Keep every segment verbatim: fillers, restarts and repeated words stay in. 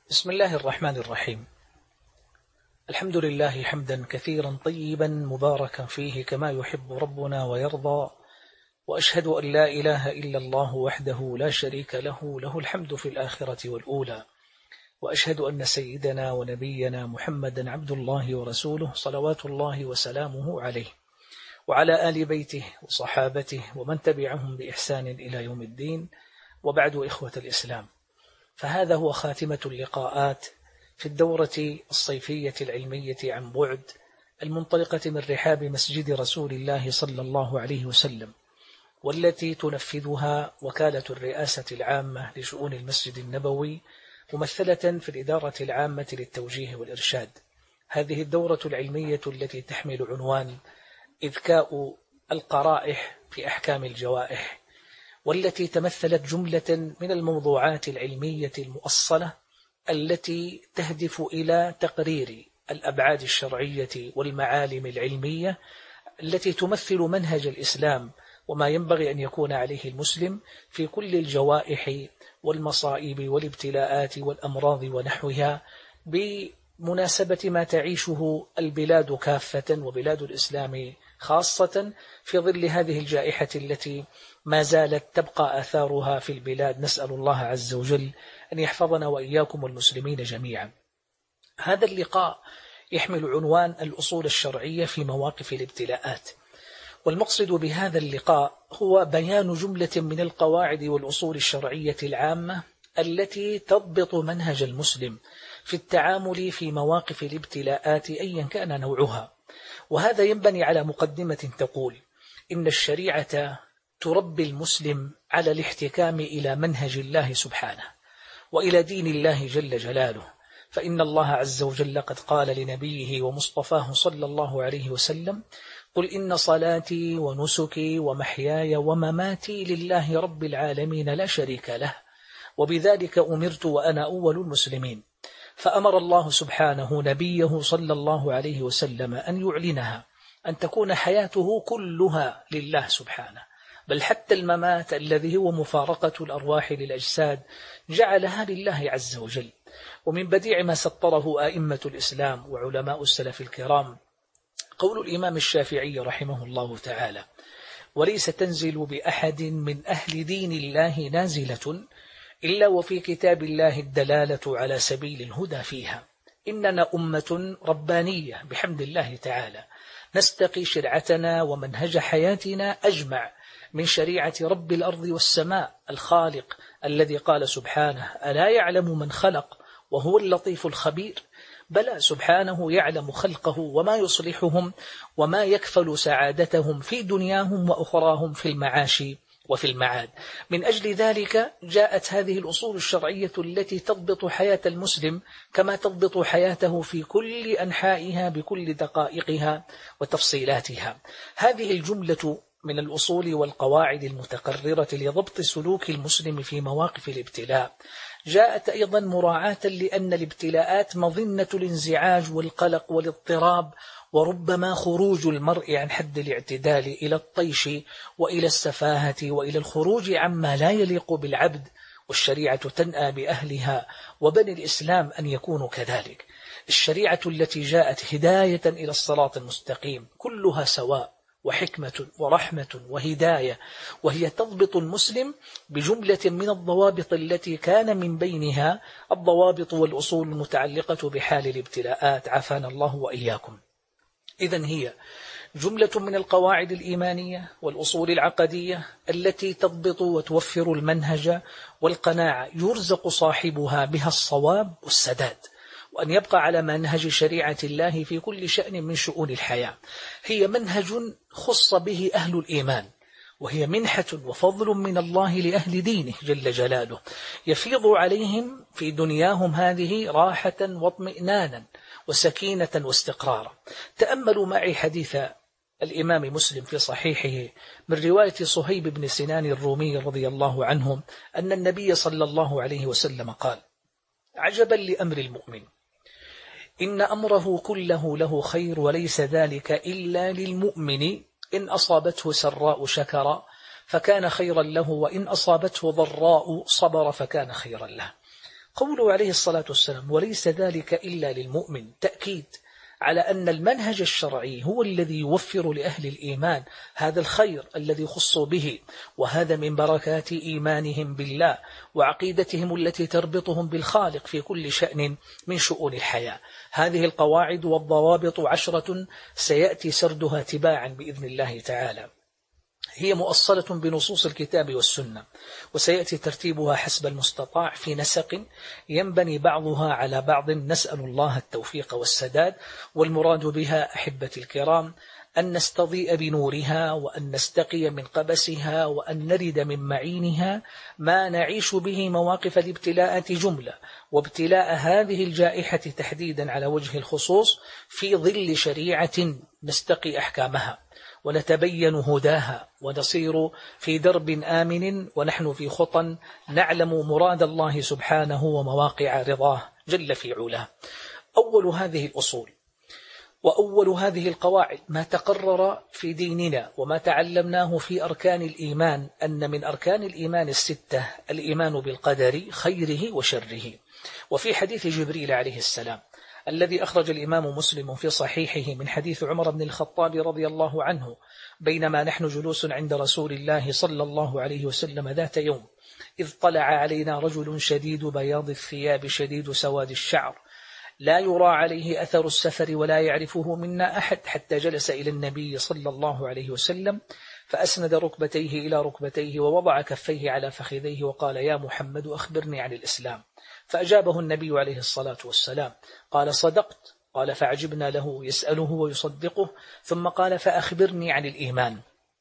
بسم الله الرحمن الرحيم. الحمد لله حمدا كثيرا طيبا مباركا فيه كما يحب ربنا ويرضى، وأشهد أن لا إله إلا الله وحده لا شريك له، له الحمد في الآخرة والأولى، وأشهد أن سيدنا ونبينا محمدا عبد الله ورسوله صلوات الله وسلامه عليه وعلى آل بيته وصحابته ومن تبعهم بإحسان إلى يوم الدين. وبعد، إخوة الإسلام، فهذا هو خاتمة اللقاءات في الدورة الصيفية العلمية عن بعد المنطلقة من رحاب مسجد رسول الله صلى الله عليه وسلم، والتي تنفذها وكالة الرئاسة العامة لشؤون المسجد النبوي ممثلة في الإدارة العامة للتوجيه والإرشاد. هذه الدورة العلمية التي تحمل عنوان إذكاء القرائح في أحكام الجوائح، والتي تمثلت جملة من الموضوعات العلمية المؤصلة التي تهدف إلى تقرير الأبعاد الشرعية والمعالم العلمية التي تمثل منهج الإسلام وما ينبغي أن يكون عليه المسلم في كل الجوائح والمصائب والابتلاءات والأمراض ونحوها، بمناسبة ما تعيشه البلاد كافة وبلاد الإسلام خاصة في ظل هذه الجائحة التي ما زالت تبقى آثارها في البلاد. نسأل الله عز وجل أن يحفظنا وإياكم والمسلمين جميعا. هذا اللقاء يحمل عنوان الأصول الشرعية في مواقف الابتلاءات، والمقصد بهذا اللقاء هو بيان جملة من القواعد والأصول الشرعية العامة التي تضبط منهج المسلم في التعامل في مواقف الابتلاءات أيا كان نوعها. وهذا ينبني على مقدمة تقول إن الشريعة تربي المسلم على الاحتكام إلى منهج الله سبحانه وإلى دين الله جل جلاله، فإن الله عز وجل قد قال لنبيه ومصطفاه صلى الله عليه وسلم: قل إن صلاتي ونسكي ومحياي ومماتي لله رب العالمين لا شريك له، وبذلك أمرت وأنا أول المسلمين. فأمر الله سبحانه نبيه صلى الله عليه وسلم أن يعلنها، أن تكون حياته كلها لله سبحانه، بل حتى الممات الذي هو مفارقة الأرواح للأجساد جعلها لله عز وجل. ومن بديع ما سطره آئمة الإسلام وعلماء السلف الكرام قول الإمام الشافعي رحمه الله تعالى: وليس تنزل بأحد من أهل دين الله نازلة إلا وفي كتاب الله الدلالة على سبيل الهدى فيها. إننا أمة ربانية بحمد الله تعالى، نستقي شرعتنا ومنهج حياتنا أجمع من شريعة رب الأرض والسماء الخالق الذي قال سبحانه: ألا يعلم من خلق وهو اللطيف الخبير. بلى، سبحانه يعلم خلقه وما يصلحهم وما يكفل سعادتهم في دنياهم وأخراهم في المعاش وفي المعاد. من أجل ذلك جاءت هذه الأصول الشرعية التي تضبط حياة المسلم كما تضبط حياته في كل أنحائها بكل دقائقها وتفصيلاتها. هذه الجملة من الأصول والقواعد المتقررة لضبط سلوك المسلم في مواقف الابتلاء جاءت أيضا مراعاة لأن الابتلاءات مظنة الانزعاج والقلق والاضطراب، وربما خروج المرء عن حد الاعتدال إلى الطيش وإلى السفاهة وإلى الخروج عما لا يليق بالعبد، والشريعة تنأى بأهلها وبني الإسلام أن يكونوا كذلك. الشريعة التي جاءت هداية إلى الصراط المستقيم كلها سواء وحكمة ورحمة وهداية، وهي تضبط المسلم بجملة من الضوابط التي كان من بينها الضوابط والأصول المتعلقة بحال الابتلاءات، عافانا الله وإياكم. إذن هي جملة من القواعد الإيمانية والأصول العقدية التي تضبط وتوفر المنهج والقناعة يرزق صاحبها بها الصواب والسداد، وأن يبقى على منهج شريعة الله في كل شأن من شؤون الحياة. هي منهج خص به أهل الإيمان، وهي منحة وفضل من الله لأهل دينه جل جلاله، يفيض عليهم في دنياهم هذه راحة واطمئنانا وسكينة واستقرارا. تأملوا معي حديث الإمام مسلم في صحيحه من رواية صهيب بن سنان الرومي رضي الله عنه أن النبي صلى الله عليه وسلم قال: عجبا لأمر المؤمن، إن أمره كله له خير، وليس ذلك إلا للمؤمن، إن أصابته سراء شكر فكان خيرا له، وإن أصابته ضراء صبر فكان خيرا له. قوله عليه الصلاة والسلام وليس ذلك إلا للمؤمن تأكيد على أن المنهج الشرعي هو الذي يوفر لأهل الإيمان هذا الخير الذي خصوا به، وهذا من بركات إيمانهم بالله وعقيدتهم التي تربطهم بالخالق في كل شأن من شؤون الحياة. هذه القواعد والضوابط عشرة سيأتي سردها تباعا بإذن الله تعالى، هي مؤصلة بنصوص الكتاب والسنة، وسيأتي ترتيبها حسب المستطاع في نسق ينبني بعضها على بعض. نسأل الله التوفيق والسداد، والمراد بها أحبتي الكرام أن نستضيء بنورها، وأن نستقي من قبسها، وأن نرد من معينها ما نعيش به مواقف الابتلاءات جملة، وابتلاء هذه الجائحة تحديدا على وجه الخصوص في ظل شريعة نستقي أحكامها ونتبين هداها ونصير في درب آمن ونحن في خطى نعلم مراد الله سبحانه ومواقع رضاه جل في علاه. أول هذه الأصول وأول هذه القواعد ما تقرر في ديننا وما تعلمناه في أركان الإيمان، أن من أركان الإيمان الستة الإيمان بالقدر خيره وشره. وفي حديث جبريل عليه السلام الذي أخرج الإمام مسلم في صحيحه من حديث عمر بن الخطاب رضي الله عنه، بينما نحن جلوس عند رسول الله صلى الله عليه وسلم ذات يوم إذ طلع علينا رجل شديد بياض الثياب شديد سواد الشعر لا يرى عليه أثر السفر ولا يعرفه منا أحد، حتى جلس إلى النبي صلى الله عليه وسلم فأسند ركبتيه إلى ركبتيه ووضع كفيه على فخذيه وقال يا محمد أخبرني عن الإسلام. فأجابه النبي عليه الصلاة والسلام قال صدقت. قال فعجبنا له يسأله ويصدقه، ثم قال فأخبرني عن الإيمان.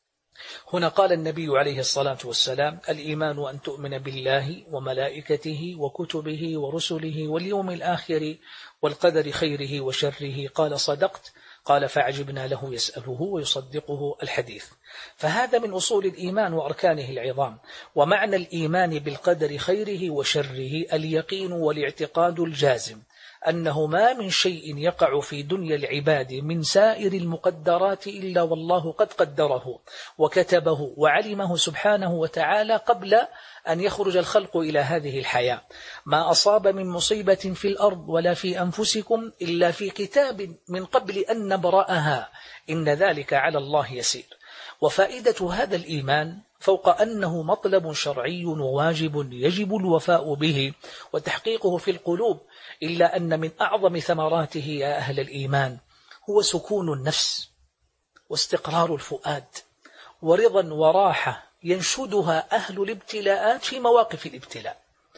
هنا قال النبي عليه الصلاة والسلام الإيمان أن تؤمن بالله وملائكته وكتبه ورسله واليوم الآخر والقدر خيره وشره. قال صدقت. قال فعجبنا له يسأله ويصدقه الحديث. فهذا من أصول الإيمان وأركانه العظام. ومعنى الإيمان بالقدر خيره وشره اليقين والاعتقاد الجازم أنه ما من شيء يقع في دنيا العباد من سائر المقدرات إلا والله قد قدره وكتبه وعلمه سبحانه وتعالى قبل أن يخرج الخلق إلى هذه الحياة. ما أصاب من مصيبة في الأرض ولا في أنفسكم إلا في كتاب من قبل أن نبرأها إن ذلك على الله يسير. وفائدة هذا الإيمان فوق أنه مطلب شرعي وواجب يجب الوفاء به وتحقيقه في القلوب، إلا أن من أعظم ثمراته يا أهل الإيمان هو سكون النفس واستقرار الفؤاد ورضا وراحة ينشدها أهل الابتلاءات في مواقف الابتلاء،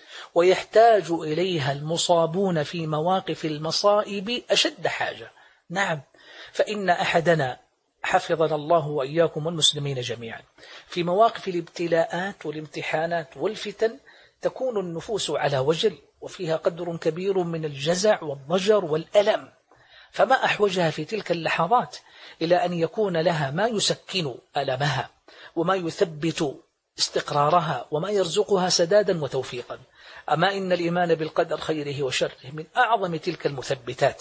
ويحتاج إليها المصابون في مواقف المصائب أشد حاجة. نعم، فإن أحدنا حفظنا الله وإياكم والمسلمين جميعا في مواقف الابتلاءات والامتحانات والفتن تكون النفوس على وجل وفيها قدر كبير من الجزع والضجر والألم، فما أحوجها في تلك اللحظات إلى أن يكون لها ما يسكن ألمها وما يثبت استقرارها وما يرزقها سدادا وتوفيقا. أما إن الإيمان بالقدر خيره وشره من أعظم تلك المثبتات.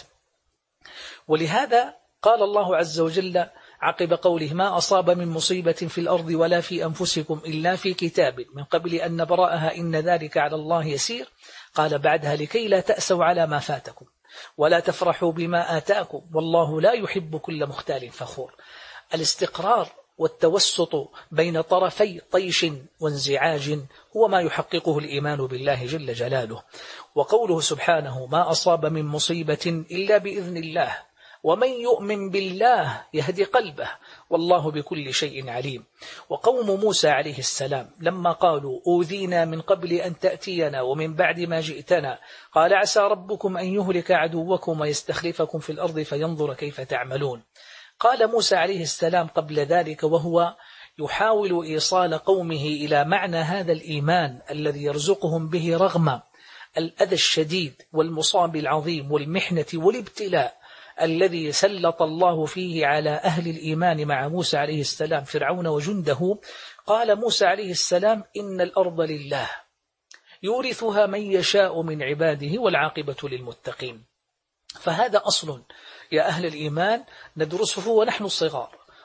ولهذا قال الله عز وجل عقب قوله ما أصاب من مصيبة في الأرض ولا في أنفسكم إلا في كتاب من قبل أن نبرأها إن ذلك على الله يسير، قال بعدها لكي لا تأسوا على ما فاتكم ولا تفرحوا بما آتاكم والله لا يحب كل مختال فخور. الاستقرار والتوسط بين طرفي طيش وانزعاج هو ما يحققه الإيمان بالله جل جلاله. وقوله سبحانه ما أصاب من مصيبة إلا بإذن الله ومن يؤمن بالله يهدي قلبه والله بكل شيء عليم. وقوم موسى عليه السلام لما قالوا أوذينا من قبل أن تأتينا ومن بعد ما جئتنا قال عسى ربكم أن يهلك عدوكم ويستخلفكم في الأرض فينظر كيف تعملون. قال موسى عليه السلام قبل ذلك وهو يحاول إيصال قومه إلى معنى هذا الإيمان الذي يرزقهم به رغم الأذى الشديد والمصاب العظيم والمحنة والابتلاء الذي سلط الله فيه على أهل الإيمان مع موسى عليه السلام فرعون وجنده. قال موسى عليه السلام إن الأرض لله يورثها من يشاء من عباده والعاقبة للمتقين. فهذا أصل يا أهل الإيمان ندرسه ونحن صغار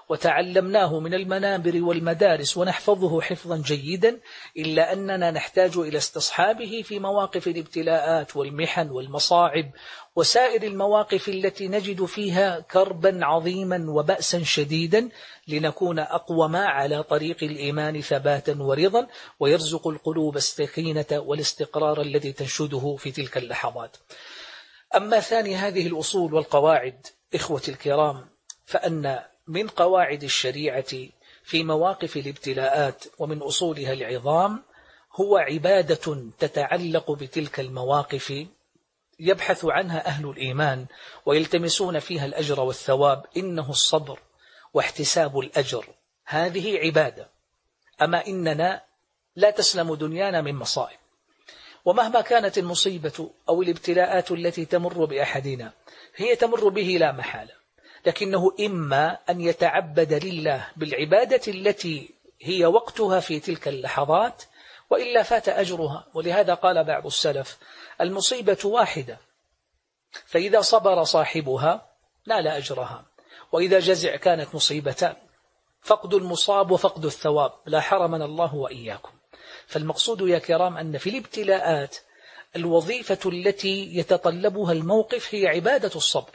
وتعلمناه من المنابر والمدارس ونحفظه حفظا جيدا، إلا أننا نحتاج إلى استصحابه في مواقف الابتلاءات والمحن والمصاعب وسائر المواقف التي نجد فيها كربا عظيما وبأسا شديدا، لنكون أقوما على طريق الإيمان ثباتا ورضا، ويرزق القلوب السكينة والاستقرار الذي تنشده في تلك اللحظات. أما ثاني هذه الأصول والقواعد إخوة الكرام، فأن من قواعد الشريعة في مواقف الابتلاءات ومن أصولها العظام هو عبادة تتعلق بتلك المواقف يبحث عنها أهل الإيمان ويلتمسون فيها الأجر والثواب، إنه الصبر واحتساب الأجر، هذه عبادة. أما إننا لا تسلم دنيانا من مصائب، ومهما كانت المصيبة أو الابتلاءات التي تمر بأحدنا هي تمر به لا محالة، لكنه إما أن يتعبد لله بالعبادة التي هي وقتها في تلك اللحظات، وإلا فات أجرها. ولهذا قال بعض السلف: المصيبة واحدة، فإذا صبر صاحبها نال أجرها، وإذا جزع كانت مصيبتان، فقد المصاب وفقد الثواب، لا حرمنا الله وإياكم. فالمقصود يا كرام أن في الابتلاءات الوظيفة التي يتطلبها الموقف هي عبادة الصبر،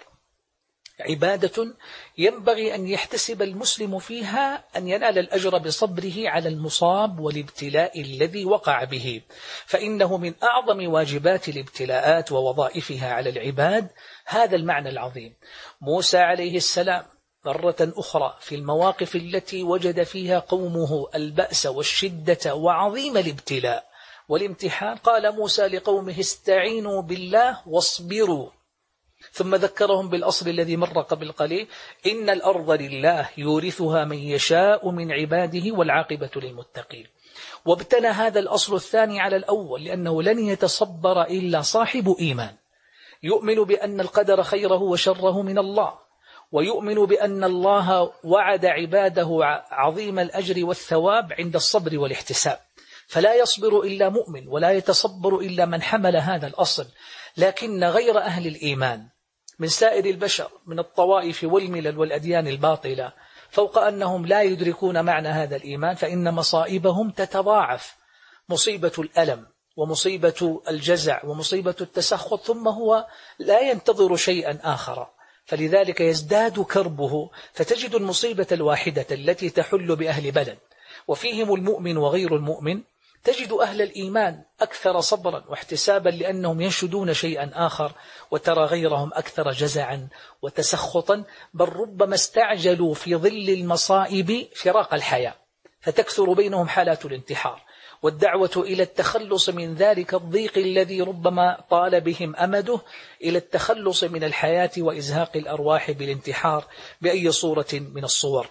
عبادة ينبغي أن يحتسب المسلم فيها أن ينال الأجر بصبره على المصاب والابتلاء الذي وقع به، فإنه من أعظم واجبات الابتلاءات ووظائفها على العباد هذا المعنى العظيم. موسى عليه السلام مرة أخرى في المواقف التي وجد فيها قومه البأس والشدة وعظيم الابتلاء والامتحان، قال موسى لقومه: استعينوا بالله واصبروا، ثم ذكرهم بالأصل الذي مر قبل قليل: إن الأرض لله يورثها من يشاء من عباده والعاقبة للمتقين. وابتنى هذا الأصل الثاني على الأول، لأنه لن يتصبر إلا صاحب إيمان يؤمن بأن القدر خيره وشره من الله، ويؤمن بأن الله وعد عباده عظيم الأجر والثواب عند الصبر والاحتساب، فلا يصبر إلا مؤمن، ولا يتصبر إلا من حمل هذا الأصل. لكن غير أهل الإيمان من سائر البشر من الطوائف والملل والأديان الباطلة، فوق أنهم لا يدركون معنى هذا الإيمان، فإن مصائبهم تتضاعف: مصيبة الألم ومصيبة الجزع ومصيبة التسخط، ثم هو لا ينتظر شيئا آخر، فلذلك يزداد كربه. فتجد المصيبة الواحدة التي تحل بأهل بلد وفيهم المؤمن وغير المؤمن، تجد أهل الإيمان أكثر صبرا واحتسابا لأنهم ينشدون شيئا آخر، وترى غيرهم أكثر جزعا وتسخطا، بل ربما استعجلوا في ظل المصائب فراق الحياة، فتكثر بينهم حالات الانتحار والدعوة إلى التخلص من ذلك الضيق الذي ربما طال بهم أمده، إلى التخلص من الحياة وإزهاق الأرواح بالانتحار بأي صورة من الصور.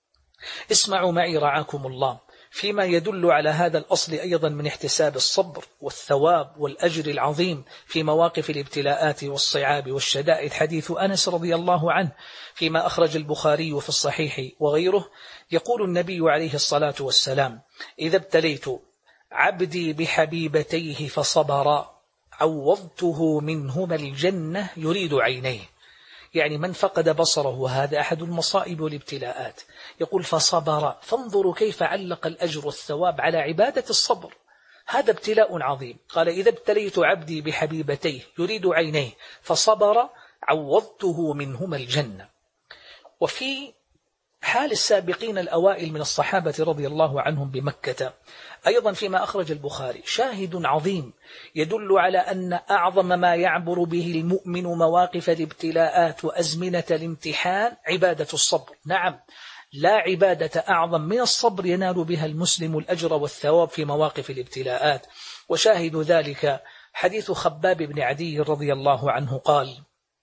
اسمعوا معي رعاكم الله فيما يدل على هذا الأصل أيضا من احتساب الصبر والثواب والأجر العظيم في مواقف الابتلاءات والصعاب والشدائد، حديث أنس رضي الله عنه فيما أخرج البخاري في الصحيح وغيره، يقول النبي عليه الصلاة والسلام: إذا ابتليت عبدي بحبيبتيه فصبر عوضته منهما الجنة يريد عينيه. يعني من فقد بصره، وهذا أحد المصائب والابتلاءات، يقول فصبر، فانظروا كيف علق الأجر والثواب على عبادة الصبر، هذا ابتلاء عظيم. قال: إذا ابتليت عبدي بحبيبتيه يريد عينيه فصبر عوضته منهما الجنة. وفي حال السابقين الأوائل من الصحابة رضي الله عنهم بمكة أيضا فيما أخرج البخاري شاهد عظيم يدل على أن أعظم ما يعبر به المؤمن مواقف الابتلاءات وأزمنة الامتحان عبادة الصبر. نعم، لا عبادة أعظم من الصبر ينال بها المسلم الأجر والثواب في مواقف الابتلاءات. وشاهد ذلك حديث خباب بن عدي رضي الله عنه قال: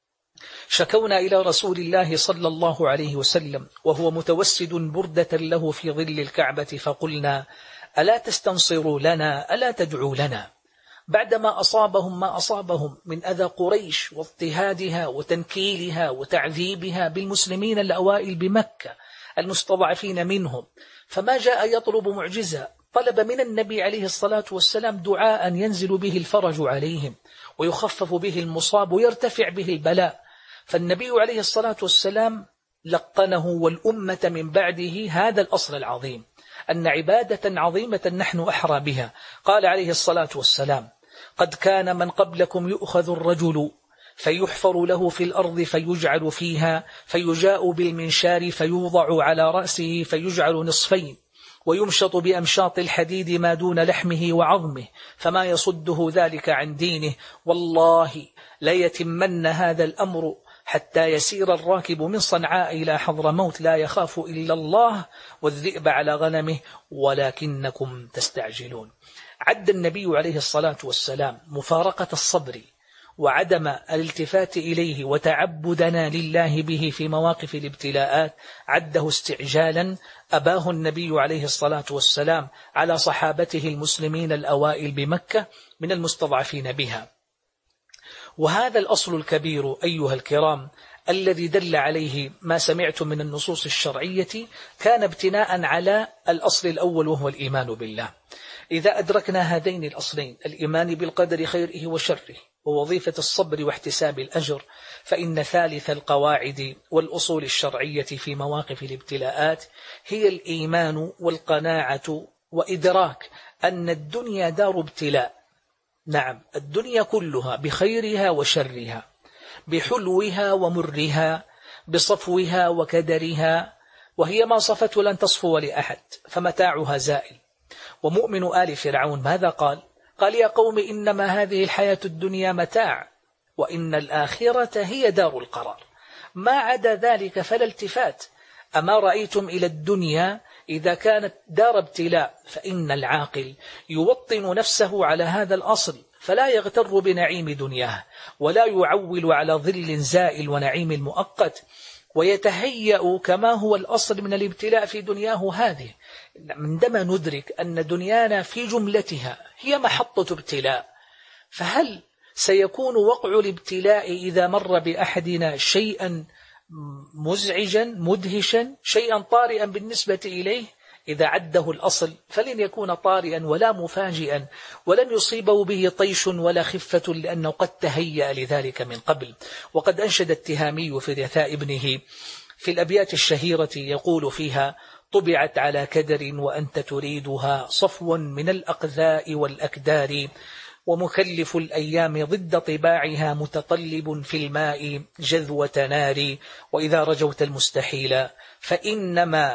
شكونا إلى رسول الله صلى الله عليه وسلم وهو متوسد بردة له في ظل الكعبة، فقلنا: ألا تستنصروا لنا، ألا تدعوا لنا؟ بعدما أصابهم ما أصابهم من أذى قريش واضطهادها وتنكيلها وتعذيبها بالمسلمين الأوائل بمكة المستضعفين منهم، فما جاء يطلب معجزة، طلب من النبي عليه الصلاة والسلام دعاء ينزل به الفرج عليهم ويخفف به المصاب ويرتفع به البلاء. فالنبي عليه الصلاة والسلام لقنه والأمة من بعده هذا الأصل العظيم، أن عبادة عظيمة نحن أحرى بها. قال عليه الصلاة والسلام: قد كان من قبلكم يؤخذ الرجل فيحفر له في الأرض فيجعل فيها، فيجاء بالمنشار فيوضع على رأسه فيجعل نصفين، ويمشط بأمشاط الحديد ما دون لحمه وعظمه، فما يصده ذلك عن دينه. والله ليتمن هذا الأمر حتى يسير الراكب من صنعاء إلى حضرموت لا يخاف إلا الله والذئب على غنمه ولكنكم تستعجلون. عد النبي عليه الصلاة والسلام مفارقة الصبر وعدم الالتفات إليه وتعبدنا لله به في مواقف الابتلاءات، عده استعجالا أباه النبي عليه الصلاة والسلام على صحابته المسلمين الأوائل بمكة من المستضعفين بها. وهذا الأصل الكبير أيها الكرام الذي دل عليه ما سمعت من النصوص الشرعية كان ابتناء على الأصل الأول وهو الإيمان بالله. إذا أدركنا هذين الأصلين، الإيمان بالقدر خيره وشره ووظيفة الصبر واحتساب الأجر، فإن ثالث القواعد والأصول الشرعية في مواقف الابتلاءات هي الإيمان والقناعة وإدراك أن الدنيا دار ابتلاء. نعم، الدنيا كلها بخيرها وشرها، بحلوها ومرها، بصفوها وكدرها، وهي ما صفت لن تصفو لأحد، فمتاعها زائل. ومؤمن آل فرعون ماذا قال؟ قال: يا قوم إنما هذه الحياة الدنيا متاع وإن الآخرة هي دار القرار. ما عدا ذلك فلا التفات. أما رأيتم إلى الدنيا إذا كانت دار ابتلاء فإن العاقل يوطن نفسه على هذا الأصل، فلا يغتر بنعيم دنياه ولا يعول على ظل زائل ونعيم المؤقت، ويتهيأ كما هو الأصل من الابتلاء في دنياه هذه. عندما ندرك أن دنيانا في جملتها هي محطة ابتلاء، فهل سيكون وقع الابتلاء إذا مر بأحدنا شيئا مزعجا مدهشا، شيئا طارئا بالنسبة إليه؟ إذا عده الأصل فلن يكون طارئا ولا مفاجئا، ولن يصيبه به طيش ولا خفة، لأنه قد تهيأ لذلك من قبل. وقد أنشد التهامي في رثاء ابنه في الأبيات الشهيرة يقول فيها: طبعت على كدر وأنت تريدها صفوا من الأقذاء والأكدار، ومكلف الأيام ضد طباعها متطلب في الماء جذوة نار، وإذا رجوت المستحيل فإنما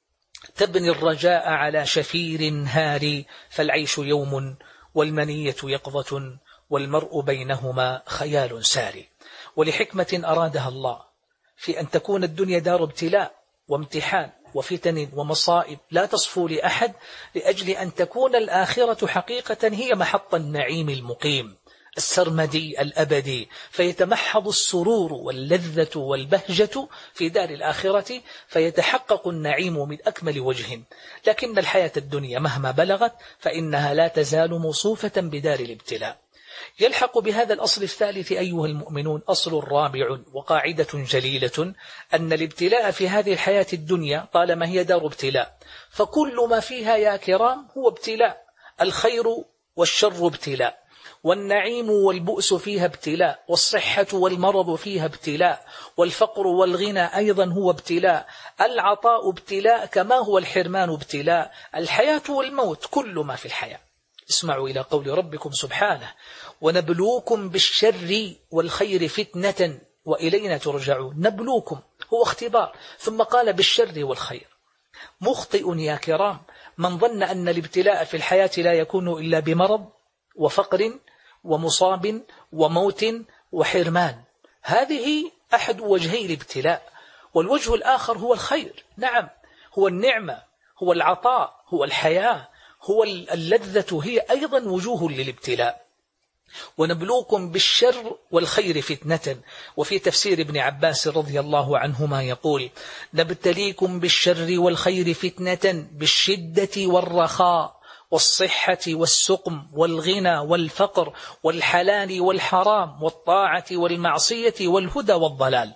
تبني الرجاء على شفير هاري، فالعيش يوم والمنية يقظة والمرء بينهما خيال ساري. ولحكمة أرادها الله في أن تكون الدنيا دار ابتلاء وامتحان وفتن ومصائب لا تصفو لأحد، لأجل أن تكون الآخرة حقيقة هي محط النعيم المقيم السرمدي الأبدي، فيتمحض السرور واللذة والبهجة في دار الآخرة، فيتحقق النعيم من أكمل وجه. لكن الحياة الدنيا مهما بلغت فإنها لا تزال موصوفة بدار الابتلاء. يلحق بهذا الأصل الثالث أيها المؤمنون أصل رابع وقاعدة جليلة، أن الابتلاء في هذه الحياة الدنيا طالما هي دار ابتلاء فكل ما فيها يا كرام هو ابتلاء. الخير والشر ابتلاء، والنعيم والبؤس فيها ابتلاء، والصحة والمرض فيها ابتلاء، والفقر والغنى أيضا هو ابتلاء، العطاء ابتلاء كما هو الحرمان ابتلاء، الحياة والموت كل ما في الحياة. اسمعوا إلى قول ربكم سبحانه: ونبلوكم بالشر والخير فتنة وإلينا ترجعون. نبلوكم هو اختبار، ثم قال بالشر والخير. مخطئ يا كرام من ظن أن الابتلاء في الحياة لا يكون إلا بمرض وفقر ومصاب وموت وحرمان. هذه أحد وجهي الابتلاء، والوجه الآخر هو الخير. نعم، هو النعمة، هو العطاء، هو الحياة، هو اللذة، هي أيضا وجوه للابتلاء. ونبلوكم بالشر والخير فتنة. وفي تفسير ابن عباس رضي الله عنهما يقول: نبتليكم بالشر والخير فتنة بالشدة والرخاء والصحة والسقم والغنى والفقر والحلال والحرام والطاعة والمعصية والهدى والضلال.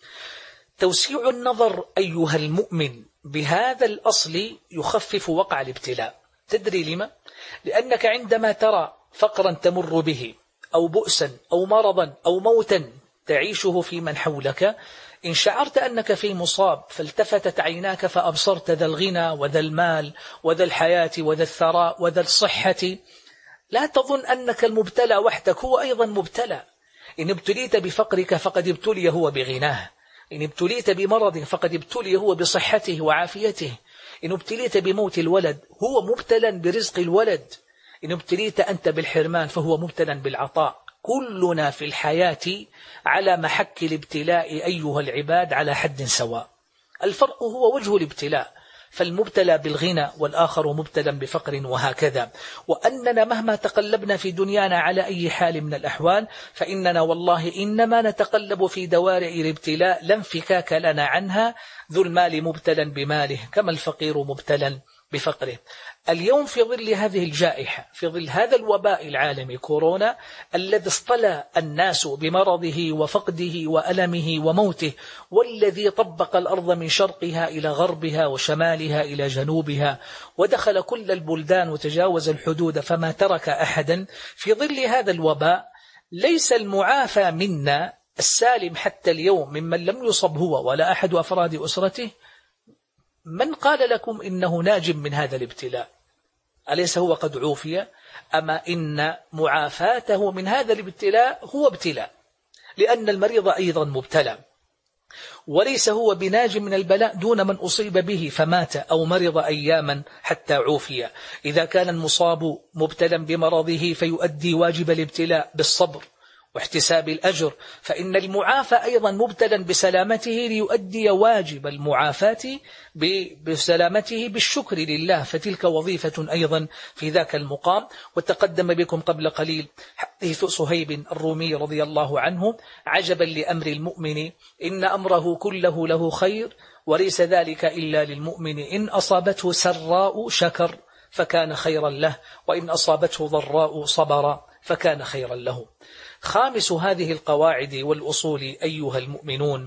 توسيع النظر أيها المؤمن بهذا الأصل يخفف وقع الابتلاء. تدري لما؟ لأنك عندما ترى فقرا تمر به أو بؤسا أو مرضا أو موتا تعيشه في من حولك. إن شعرت أنك في مصاب فالتفتت عيناك فأبصرت ذا الغنى وذا المال وذا الحياة وذا الثراء وذا الصحة، لا تظن أنك المبتلى وحدك، هو أيضا مبتلى. إن ابتليت بفقرك فقد ابتلي هو بغناه، إن ابتليت بمرض فقد ابتلي هو بصحته وعافيته، إن ابتليت بموت الولد هو مبتلا برزق الولد، إن ابتليت أنت بالحرمان فهو مبتلا بالعطاء. كلنا في الحياة على محك الابتلاء أيها العباد على حد سواء، الفرق هو وجه الابتلاء، فالمبتلى بالغنى والآخر مبتلا بفقر وهكذا. وأننا مهما تقلبنا في دنيانا على أي حال من الأحوال فإننا والله إنما نتقلب في دوائر الابتلاء لا انفكاك لنا عنها. ذو المال مبتلا بماله كما الفقير مبتلا بفقره. اليوم في ظل هذه الجائحة، في ظل هذا الوباء العالمي كورونا الذي اصطلى الناس بمرضه وفقده وألمه وموته، والذي طبق الأرض من شرقها إلى غربها وشمالها إلى جنوبها ودخل كل البلدان وتجاوز الحدود فما ترك أحدا، في ظل هذا الوباء ليس المعافى منا السالم حتى اليوم ممن لم يصب هو ولا أحد أفراد أسرته، من قال لكم إنه ناج من هذا الابتلاء؟ أليس هو قد عوفي؟ أما إن معافاته من هذا الابتلاء هو ابتلاء، لأن المريض أيضا مبتلى، وليس هو بناج من البلاء دون من أصيب به فمات أو مرض أياما حتى عوفي. إذا كان المصاب مبتلا بمرضه فيؤدي واجب الابتلاء بالصبر واحتساب الأجر، فإن المعافى أيضا مبتلا بسلامته ليؤدي واجب المعافاة بسلامته بالشكر لله، فتلك وظيفة أيضا في ذاك المقام. وتقدم بكم قبل قليل حديث صهيب الرومي رضي الله عنه: عجبا لأمر المؤمن إن أمره كله له خير وليس ذلك إلا للمؤمن، إن أصابته سراء شكر فكان خيرا له، وإن أصابته ضراء صبر فكان خيرا له. خامس هذه القواعد والأصول أيها المؤمنون،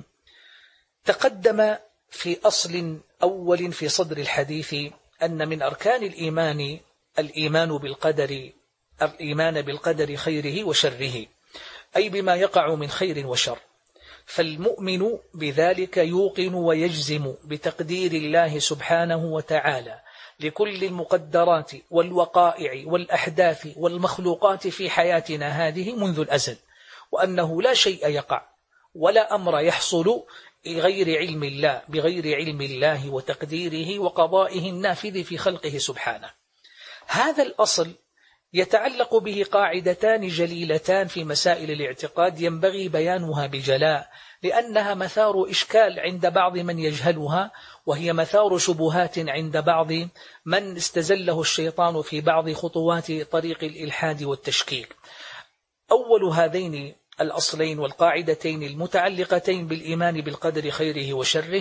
تقدم في أصل أول في صدر الحديث أن من أركان الإيمان الإيمان بالقدر، الإيمان بالقدر خيره وشره، أي بما يقع من خير وشر. فالمؤمن بذلك يوقن ويجزم بتقدير الله سبحانه وتعالى لكل المقدرات والوقائع والأحداث والمخلوقات في حياتنا هذه منذ الأزل، وأنه لا شيء يقع ولا أمر يحصل بغير علم الله بغير علم الله وتقديره وقضائه النافذ في خلقه سبحانه. هذا الأصل يتعلق به قاعدتان جليلتان في مسائل الاعتقاد ينبغي بيانها بجلاء، لأنها مثار إشكال عند بعض من يجهلها، وهي مثار شبهات عند بعض من استزله الشيطان في بعض خطوات طريق الإلحاد والتشكيك. أول هذين الأصلين والقاعدتين المتعلقتين بالإيمان بالقدر خيره وشره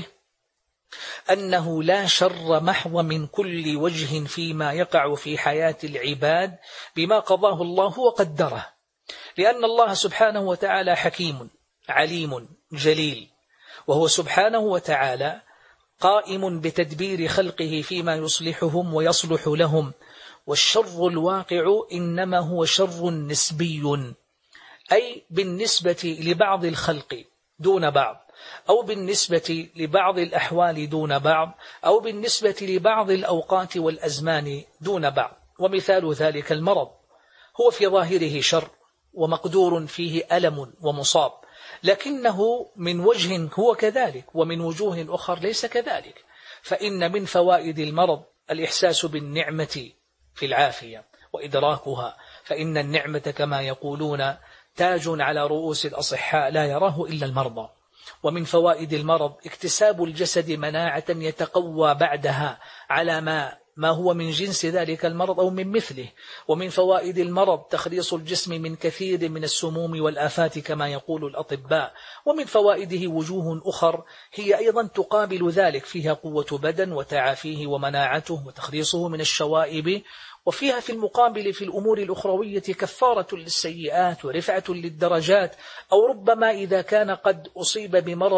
أنه لا شر محض من كل وجه فيما يقع في حياة العباد بما قضاه الله وقدره، لأن الله سبحانه وتعالى حكيم عليم جليل، وهو سبحانه وتعالى قائم بتدبير خلقه فيما يصلحهم ويصلح لهم، والشر الواقع إنما هو شر نسبي، أي بالنسبة لبعض الخلق دون بعض، أو بالنسبة لبعض الأحوال دون بعض، أو بالنسبة لبعض الأوقات والأزمان دون بعض. ومثال ذلك المرض، هو في ظاهره شر ومقدور فيه ألم ومصاب، لكنه من وجه هو كذلك ومن وجوه أخر ليس كذلك. فإن من فوائد المرض الإحساس بالنعمة في العافية وإدراكها، فإن النعمة كما يقولون تاج على رؤوس الأصحاء لا يراه إلا المرضى. ومن فوائد المرض اكتساب الجسد مناعة يتقوى بعدها على ما ما هو من جنس ذلك المرض أو من مثله. ومن فوائد المرض تخليص الجسم من كثير من السموم والآفات كما يقول الأطباء. ومن فوائده وجوه أخر هي أيضا تقابل ذلك، فيها قوة بدن وتعافيه ومناعته وتخليصه من الشوائب، وفيها في المقابل في الأمور الأخروية كفارة للسيئات ورفعة للدرجات، أو ربما إذا كان قد أصيب بمرض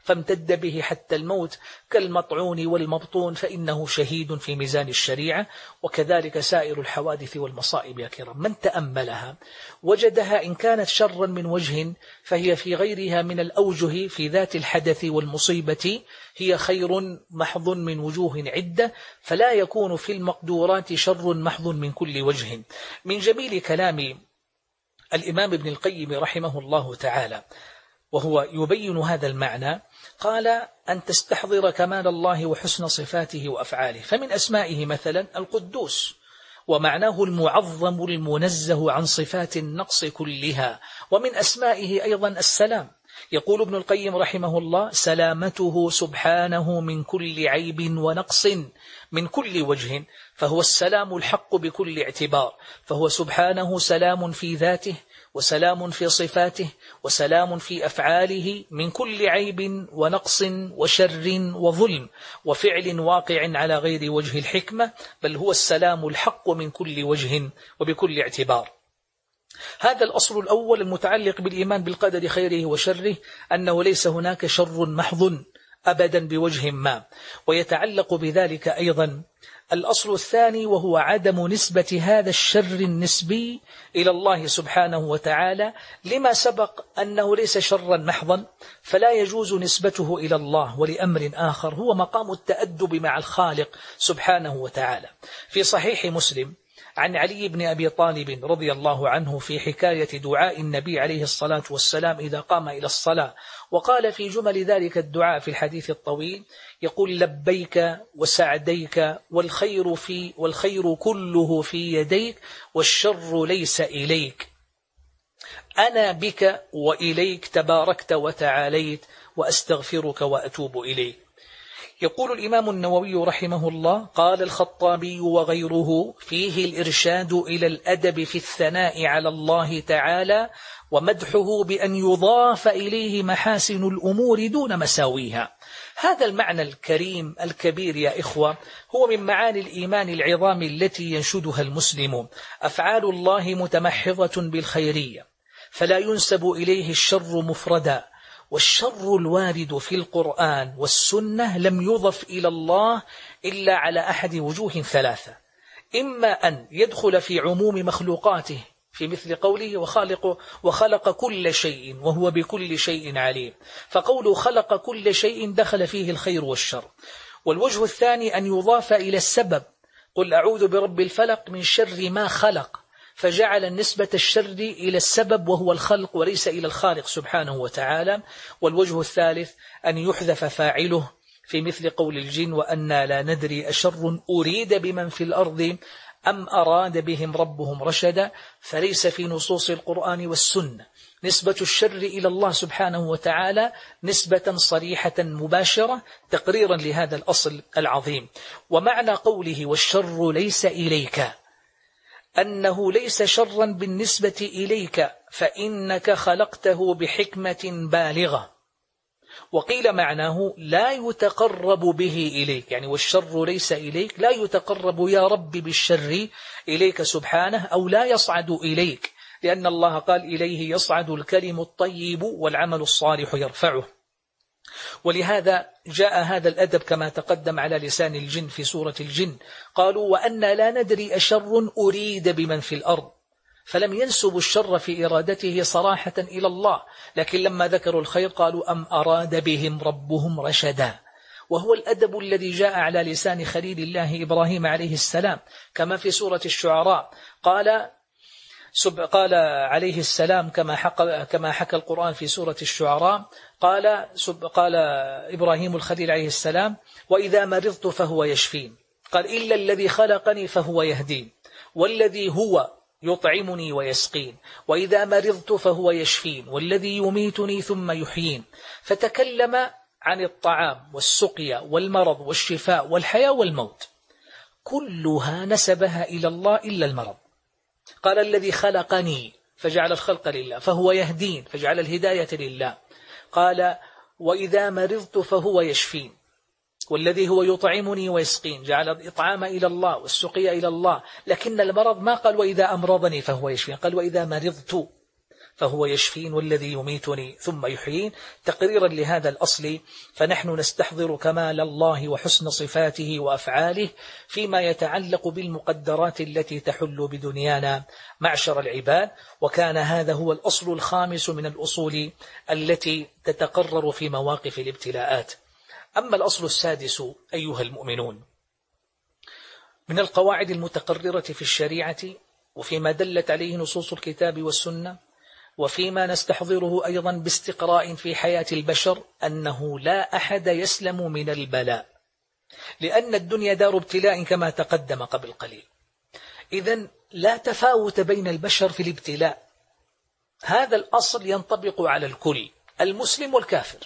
فامتد به حتى الموت كالمطعون والمبطون فإنه شهيد في ميزان الشريعة. وكذلك سائر الحوادث والمصائب يا كرام، من تأملها وجدها إن كانت شرا من وجه فهي في غيرها من الأوجه في ذات الحدث والمصيبة هي خير محض من وجوه عدة، فلا يكون في المقدورات شر محض من كل وجه. من جميل كلام الإمام ابن القيم رحمه الله تعالى وهو يبين هذا المعنى، قال أن تستحضر كمال الله وحسن صفاته وأفعاله. فمن أسمائه مثلا القدوس، ومعناه المعظم المنزه عن صفات النقص كلها. ومن أسمائه أيضا السلام، يقول ابن القيم رحمه الله: سلامته سبحانه من كل عيب ونقص من كل وجه، فهو السلام الحق بكل اعتبار، فهو سبحانه سلام في ذاته، وسلام في صفاته، وسلام في أفعاله من كل عيب ونقص وشر وظلم وفعل واقع على غير وجه الحكمة، بل هو السلام الحق من كل وجه وبكل اعتبار. هذا الأصل الأول المتعلق بالإيمان بالقدر خيره وشره، أنه ليس هناك شر محض أبدا بوجه ما. ويتعلق بذلك أيضا الأصل الثاني، وهو عدم نسبة هذا الشر النسبي إلى الله سبحانه وتعالى، لما سبق أنه ليس شرا محضا فلا يجوز نسبته إلى الله، ولأمر آخر هو مقام التأدب مع الخالق سبحانه وتعالى. في صحيح مسلم عن علي بن أبي طالب رضي الله عنه في حكاية دعاء النبي عليه الصلاة والسلام إذا قام إلى الصلاة، وقال في جمل ذلك الدعاء في الحديث الطويل، يقول: لبيك وسعديك والخير في والخير كله في يديك والشر ليس إليك، أنا بك وإليك تباركت وتعاليت وأستغفرك وأتوب إليك. يقول الإمام النووي رحمه الله: قال الخطابي وغيره فيه الإرشاد إلى الأدب في الثناء على الله تعالى ومدحه بأن يضاف إليه محاسن الأمور دون مساويها. هذا المعنى الكريم الكبير يا إخوة هو من معاني الإيمان العظام التي ينشدها المسلم. أفعال الله متمحضة بالخيرية، فلا ينسب إليه الشر مفردا، والشر الوارد في القرآن والسنة لم يضف إلى الله إلا على أحد وجوه ثلاثة: إما أن يدخل في عموم مخلوقاته في مثل قوله وخالق وخلق كل شيء وهو بكل شيء عليم، فقوله خلق كل شيء دخل فيه الخير والشر. والوجه الثاني أن يضاف إلى السبب: قل أعوذ برب الفلق من شر ما خلق، فجعل النسبة الشر إلى السبب وهو الخلق وليس إلى الخالق سبحانه وتعالى. والوجه الثالث أن يحذف فاعله في مثل قول الجن: وأنا لا ندري أشر أريد بمن في الأرض أم أراد بهم ربهم رشدا، فليس في نصوص القرآن والسنة نسبة الشر إلى الله سبحانه وتعالى نسبة صريحة مباشرة تقريرا لهذا الأصل العظيم. ومعنى قوله والشر ليس إليك أنه ليس شرا بالنسبة إليك، فإنك خلقته بحكمة بالغة. وقيل معناه لا يتقرب به إليك، يعني والشر ليس إليك، لا يتقرب يا رب بالشر إليك سبحانه، أو لا يصعد إليك، لأن الله قال: إليه يصعد الكلم الطيب والعمل الصالح يرفعه. ولهذا جاء هذا الأدب كما تقدم على لسان الجن في سورة الجن، قالوا: وأنا لا ندري أشر أريد بمن في الأرض، فلم ينسبوا الشر في إرادته صراحة إلى الله، لكن لما ذكروا الخير قالوا: أم أراد بهم ربهم رشدا. وهو الأدب الذي جاء على لسان خليل الله إبراهيم عليه السلام، كما في سورة الشعراء قال قال عليه السلام كما حكى كما حكى القرآن في سورة الشعراء، قال قال إبراهيم الخليل عليه السلام: وإذا مرضت فهو يشفين، قال: إلا الذي خلقني فهو يهدين، والذي هو يطعمني ويسقين، وإذا مرضت فهو يشفين، والذي يميتني ثم يحيين. فتكلم عن الطعام والسقيا والمرض والشفاء والحياة والموت، كلها نسبها إلى الله إلا المرض. قال: الذي خلقني فجعل الخلق لله، فهو يهدين فجعل الهداية لله. قال: وإذا مرضت فهو يشفين، والذي هو يطعمني ويسقين، جعل الإطعام إلى الله والسقيا إلى الله. لكن المرض ما قال: وإذا أمرضني فهو يشفين، قال: وإذا مرضت. فهو يشفين والذي يميتني ثم يحيين. تقريرا لهذا الأصل فنحن نستحضر كمال الله وحسن صفاته وأفعاله فيما يتعلق بالمقدرات التي تحل بدنيانا معشر العباد، وكان هذا هو الأصل الخامس من الأصول التي تتقرر في مواقف الابتلاءات. أما الأصل السادس أيها المؤمنون، من القواعد المتقررة في الشريعة وفيما دلت عليه نصوص الكتاب والسنة وفيما نستحضره أيضا باستقراء في حياة البشر، أنه لا أحد يسلم من البلاء، لأن الدنيا دار ابتلاء كما تقدم قبل قليل. إذن لا تفاوت بين البشر في الابتلاء، هذا الأصل ينطبق على الكل، المسلم والكافر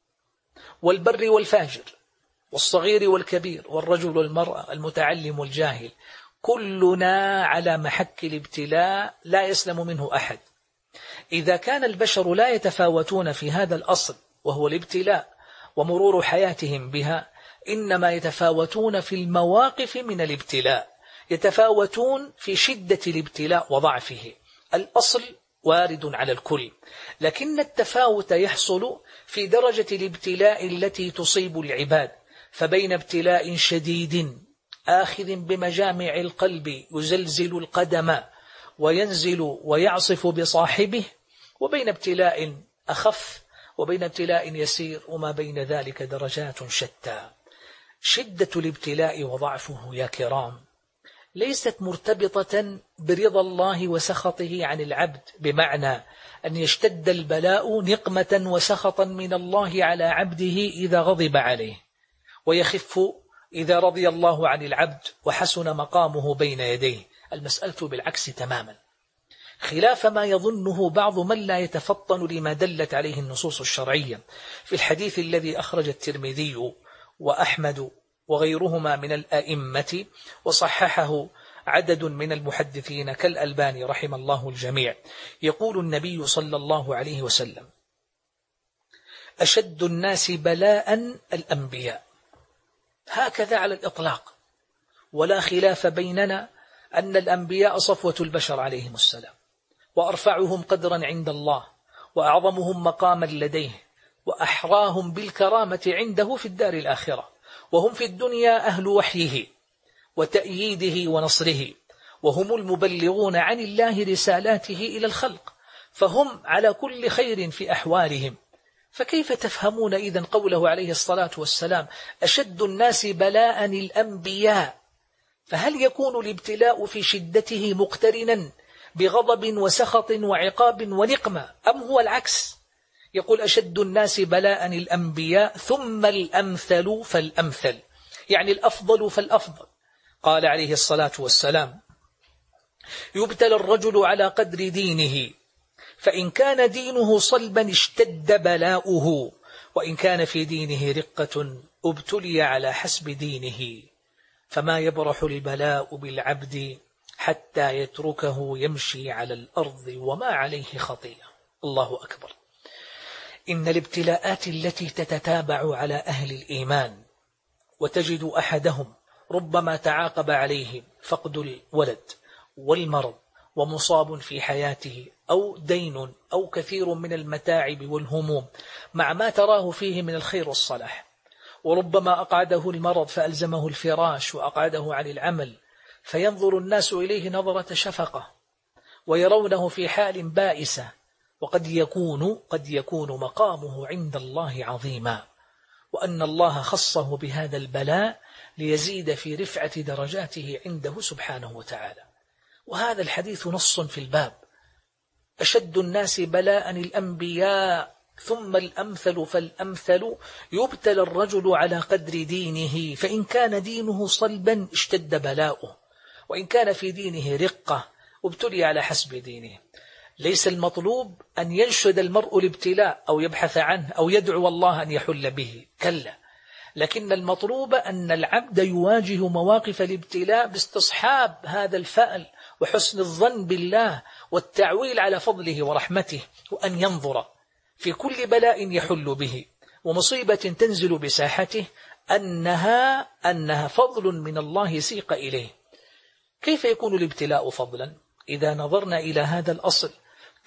والبر والفاجر والصغير والكبير والرجل والمرأة المتعلم والجاهل، كلنا على محك الابتلاء لا يسلم منه أحد. إذا كان البشر لا يتفاوتون في هذا الأصل وهو الابتلاء ومرور حياتهم بها، إنما يتفاوتون في المواقف من الابتلاء، يتفاوتون في شدة الابتلاء وضعفه. الأصل وارد على الكل، لكن التفاوت يحصل في درجة الابتلاء التي تصيب العباد، فبين ابتلاء شديد آخذ بمجامع القلب يزلزل القدم وينزل ويعصف بصاحبه، وبين ابتلاء أخف، وبين ابتلاء يسير، وما بين ذلك درجات شتى. شدة الابتلاء وضعفه يا كرام ليست مرتبطة برضا الله وسخطه عن العبد، بمعنى أن يشتد البلاء نقمة وسخطا من الله على عبده إذا غضب عليه، ويخف إذا رضي الله عن العبد وحسن مقامه بين يديه. المسألة بالعكس تماما، خلاف ما يظنه بعض من لا يتفطن لما دلت عليه النصوص الشرعية. في الحديث الذي أخرج الترمذي وأحمد وغيرهما من الأئمة وصححه عدد من المحدثين كالألباني رحم الله الجميع، يقول النبي صلى الله عليه وسلم: أشد الناس بلاء الأنبياء، هكذا على الإطلاق، ولا خلاف بيننا أن الأنبياء صفوة البشر عليهم السلام، وأرفعهم قدرا عند الله، وأعظمهم مقاما لديه، وأحراهم بالكرامة عنده في الدار الآخرة، وهم في الدنيا أهل وحيه وتأييده ونصره، وهم المبلغون عن الله رسالاته إلى الخلق، فهم على كل خير في أحوالهم. فكيف تفهمون إذن قوله عليه الصلاة والسلام: أشد الناس بلاء الأنبياء؟ فهل يكون الابتلاء في شدته مقترنا بغضب وسخط وعقاب ونقمة، أم هو العكس؟ يقول: أشد الناس بلاء الأنبياء ثم الأمثل فالأمثل، يعني الأفضل فالأفضل. قال عليه الصلاة والسلام: يبتلى الرجل على قدر دينه، فإن كان دينه صلبا اشتد بلاؤه، وإن كان في دينه رقة ابتلي على حسب دينه، فما يبرح البلاء بالعبد حتى يتركه يمشي على الأرض وما عليه خطيئة. الله أكبر. إن الابتلاءات التي تتتابع على أهل الإيمان وتجد أحدهم ربما تعاقب عليه فقد الولد والمرض ومصاب في حياته أو دين أو كثير من المتاعب والهموم مع ما تراه فيه من الخير والصلاح، وربما أقعده المرض فألزمه الفراش وأقعده عن العمل، فينظر الناس إليه نظرة شفقة ويرونه في حال بائسة، وقد يكون قد يكون مقامه عند الله عظيما، وأن الله خصه بهذا البلاء ليزيد في رفعة درجاته عنده سبحانه وتعالى. وهذا الحديث نص في الباب: أشد الناس بلاء الأنبياء ثم الأمثل فالأمثل، يبتلى الرجل على قدر دينه، فإن كان دينه صلبا اشتد بلاؤه، وإن كان في دينه رقة ابتلي على حسب دينه. ليس المطلوب أن ينشد المرء الابتلاء أو يبحث عنه أو يدعو الله أن يحل به، كلا، لكن المطلوب أن العبد يواجه مواقف الابتلاء باستصحاب هذا الفأل وحسن الظن بالله والتعويل على فضله ورحمته، وأن ينظر في كل بلاء يحل به ومصيبة تنزل بساحته أنها أنها فضل من الله سيق إليه. كيف يكون الابتلاء فضلا؟ إذا نظرنا إلى هذا الأصل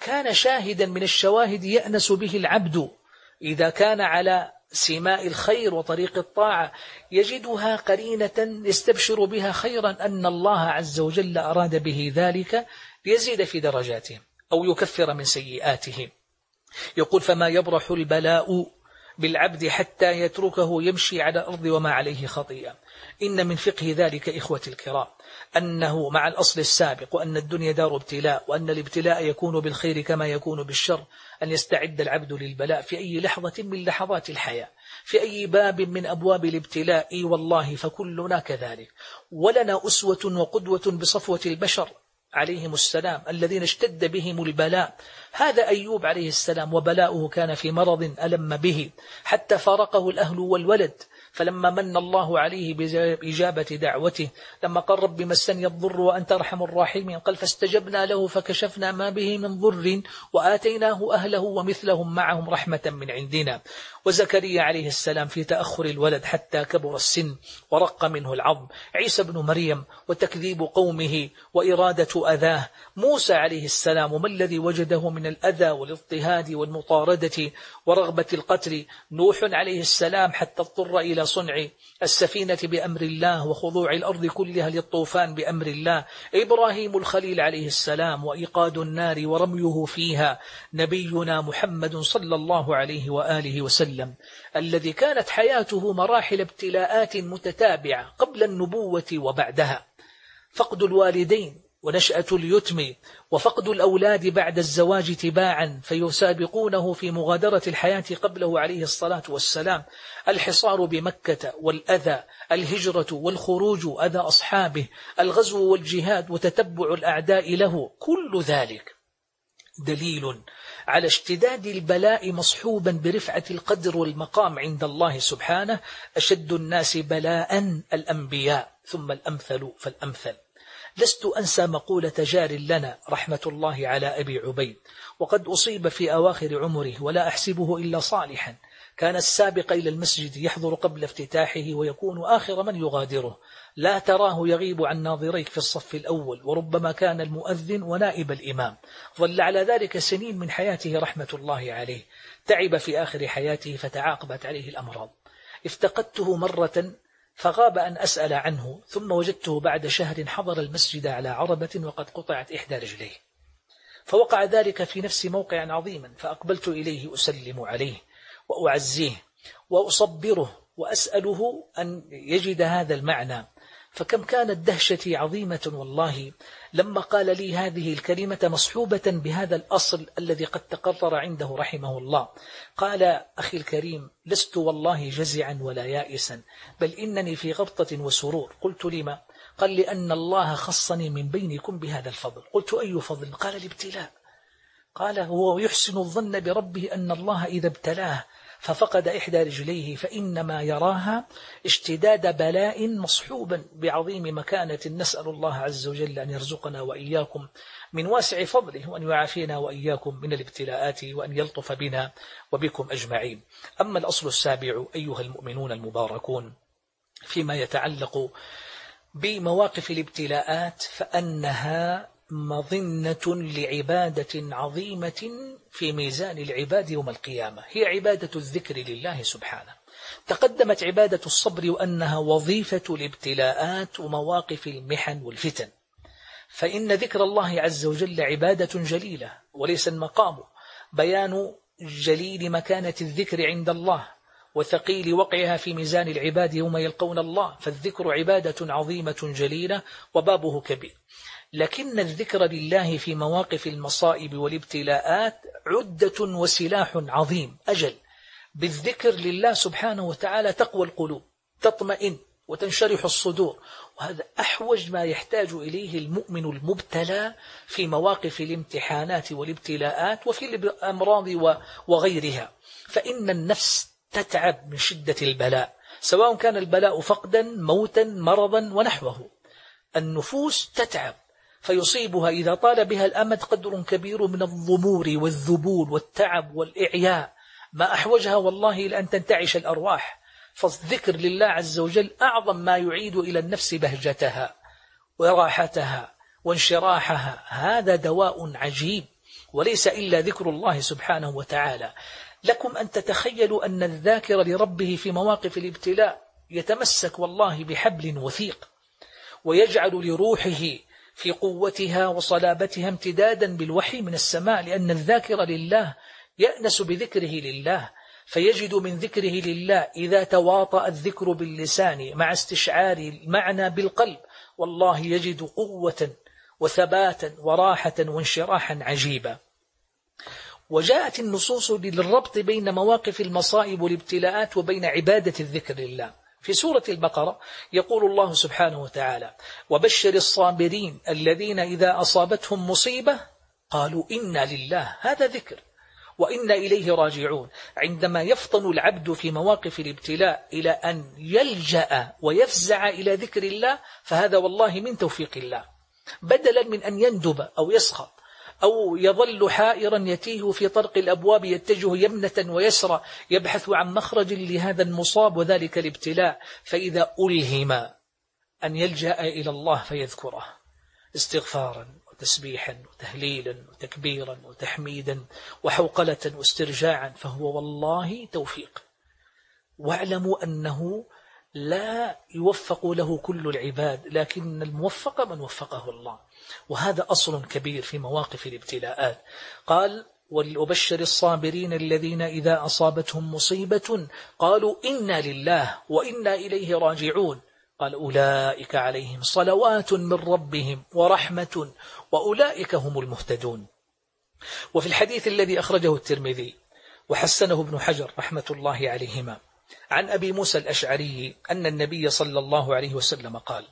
كان شاهدا من الشواهد يأنس به العبد إذا كان على سماء الخير وطريق الطاعة، يجدها قرينة يستبشر بها خيرا أن الله عز وجل أراد به ذلك ليزيد في درجاتهم أو يكفر من سيئاتهم. يقول: فما يبرح البلاء بالعبد حتى يتركه يمشي على الأرض وما عليه خطيئة. إن من فقه ذلك إخوة الكرام أنه مع الأصل السابق، وأن الدنيا دار ابتلاء، وأن الابتلاء يكون بالخير كما يكون بالشر، أن يستعد العبد للبلاء في أي لحظة من لحظات الحياة، في أي باب من أبواب الابتلاء، والله فكلنا كذلك. ولنا أسوة وقدوة بصفوة البشر عليهم السلام الذين اشتد بهم البلاء. هذا أيوب عليه السلام، وبلاؤه كان في مرض ألم به حتى فارقه الأهل والولد، فلما من الله عليه بإجابة دعوته، لما قال: رب مسني الضر وأنت أرحم الراحمين، قال: فاستجبنا له فكشفنا ما به من ضر وآتيناه أهله ومثلهم معهم رحمة من عندنا. وزكريا عليه السلام في تأخر الولد حتى كبر السن ورق منه العظم. عيسى بن مريم وتكذيب قومه وإرادة أذاه. موسى عليه السلام وما الذي وجده من الأذى والاضطهاد والمطاردة ورغبة القتل. نوح عليه السلام حتى اضطر إلى صنع السفينة بأمر الله وخضوع الأرض كلها للطوفان بأمر الله. إبراهيم الخليل عليه السلام وإيقاد النار ورميه فيها. نبينا محمد صلى الله عليه وآله وسلم الذي كانت حياته مراحل ابتلاءات متتابعة قبل النبوة وبعدها، فقد الوالدين ونشأة اليتم وفقد الأولاد بعد الزواج تباعا فيسابقونه في مغادرة الحياة قبله عليه الصلاة والسلام، الحصار بمكة والأذى، الهجرة والخروج أذى أصحابه، الغزو والجهاد وتتبع الأعداء له. كل ذلك دليل على اشتداد البلاء مصحوبا برفعة القدر والمقام عند الله سبحانه. أشد الناس بلاء الأنبياء ثم الأمثل فالأمثل. لست أنسى مقولة جار لنا رحمة الله على أبي عبيد، وقد أصيب في أواخر عمره ولا أحسبه إلا صالحا. كان السابق إلى المسجد يحضر قبل افتتاحه ويكون آخر من يغادره، لا تراه يغيب عن ناظريك في الصف الأول، وربما كان المؤذن ونائب الإمام. ظل على ذلك سنين من حياته رحمة الله عليه. تعب في آخر حياته فتعاقبت عليه الأمراض. افتقدته مرة فغاب أن أسأل عنه، ثم وجدته بعد شهر حضر المسجد على عربة وقد قطعت إحدى رجليه، فوقع ذلك في نفسي موقعا عظيما، فأقبلت إليه أسلم عليه وأعزيه وأصبره وأسأله أن يجد هذا المعنى. فكم كانت دهشتي عظيمة والله لما قال لي هذه الكلمة مصحوبة بهذا الأصل الذي قد تقرر عنده رحمه الله. قال: أخي الكريم، لست والله جزعا ولا يائسا، بل إنني في غبطة وسرور. قلت: لما؟ قال: لأن الله خصني من بينكم بهذا الفضل. قلت: أي فضل؟ قال: الابتلاء. قال: هو يحسن الظن بربه أن الله إذا ابتلاه ففقد إحدى رجليه فإنما يراها اشتداد بلاء مصحوبا بعظيم مكانة. نسأل الله عز وجل أن يرزقنا وإياكم من واسع فضله، وأن يعافينا وإياكم من الابتلاءات، وأن يلطف بنا وبكم أجمعين. أما الأصل السابع أيها المؤمنون المباركون فيما يتعلق بمواقف الابتلاءات، فأنها مظنة لعبادة عظيمة في ميزان العباد يوم القيامة، هي عبادة الذكر لله سبحانه. تقدمت عبادة الصبر وأنها وظيفة الابتلاءات ومواقف المحن والفتن، فإن ذكر الله عز وجل عبادة جليلة، وليس المقام بيان جليل مكانة الذكر عند الله وثقيل وقعها في ميزان العباد يوم يلقون الله، فالذكر عبادة عظيمة جليلة وبابه كبير. لكن الذكر لله في مواقف المصائب والابتلاءات عدة وسلاح عظيم أجل. بالذكر لله سبحانه وتعالى تقوى القلوب، تطمئن وتنشرح الصدور، وهذا أحوج ما يحتاج إليه المؤمن المبتلى في مواقف الامتحانات والابتلاءات وفي الأمراض وغيرها. فإن النفس تتعب من شدة البلاء، سواء كان البلاء فقدا، موتا، مرضا ونحوه. النفوس تتعب فيصيبها إذا طال بها الأمد قدر كبير من الضمور والذبول والتعب والإعياء، ما أحوجها والله إلى أن تنتعش الأرواح. فالذكر لله عز وجل أعظم ما يعيد إلى النفس بهجتها وراحتها وانشراحها. هذا دواء عجيب، وليس إلا ذكر الله سبحانه وتعالى. لكم أن تتخيلوا أن الذاكر لربه في مواقف الابتلاء يتمسك والله بحبل وثيق، ويجعل لروحه في قوتها وصلابتها امتدادا بالوحي من السماء، لأن الذاكر لله يأنس بذكره لله، فيجد من ذكره لله إذا تواطأ الذكر باللسان مع استشعار المعنى بالقلب والله يجد قوة وثباتا وراحة وانشراحا عجيبا. وجاءت النصوص للربط بين مواقف المصائب والابتلاءات وبين عبادة الذكر لله. في سورة البقرة يقول الله سبحانه وتعالى: وبشر الصابرين الذين إذا أصابتهم مصيبة قالوا إنا لله، هذا ذكر، وإنا إليه راجعون. عندما يفطن العبد في مواقف الابتلاء إلى أن يلجأ ويفزع إلى ذكر الله فهذا والله من توفيق الله، بدلا من أن يندب أو يسخط أو يظل حائرا يتيه في طرق الأبواب يتجه يمنة ويسرى يبحث عن مخرج لهذا المصاب وذلك الابتلاء. فإذا ألهم أن يلجأ إلى الله فيذكره استغفارا وتسبيحا وتهليلا وتكبيرا وتحميدا وحوقلة واسترجاعا فهو والله توفيق. واعلموا أنه لا يوفق له كل العباد، لكن الموفق من وفقه الله، وهذا أصل كبير في مواقف الابتلاءات. قال: وبشر الصابرين الذين إذا أصابتهم مصيبة قالوا إنا لله وإنا إليه راجعون قال أولئك عليهم صلوات من ربهم ورحمة وأولئك هم المهتدون. وفي الحديث الذي أخرجه الترمذي وحسنه ابن حجر رحمة الله عليهما عن أبي موسى الأشعري أن النبي صلى الله عليه وسلم قال: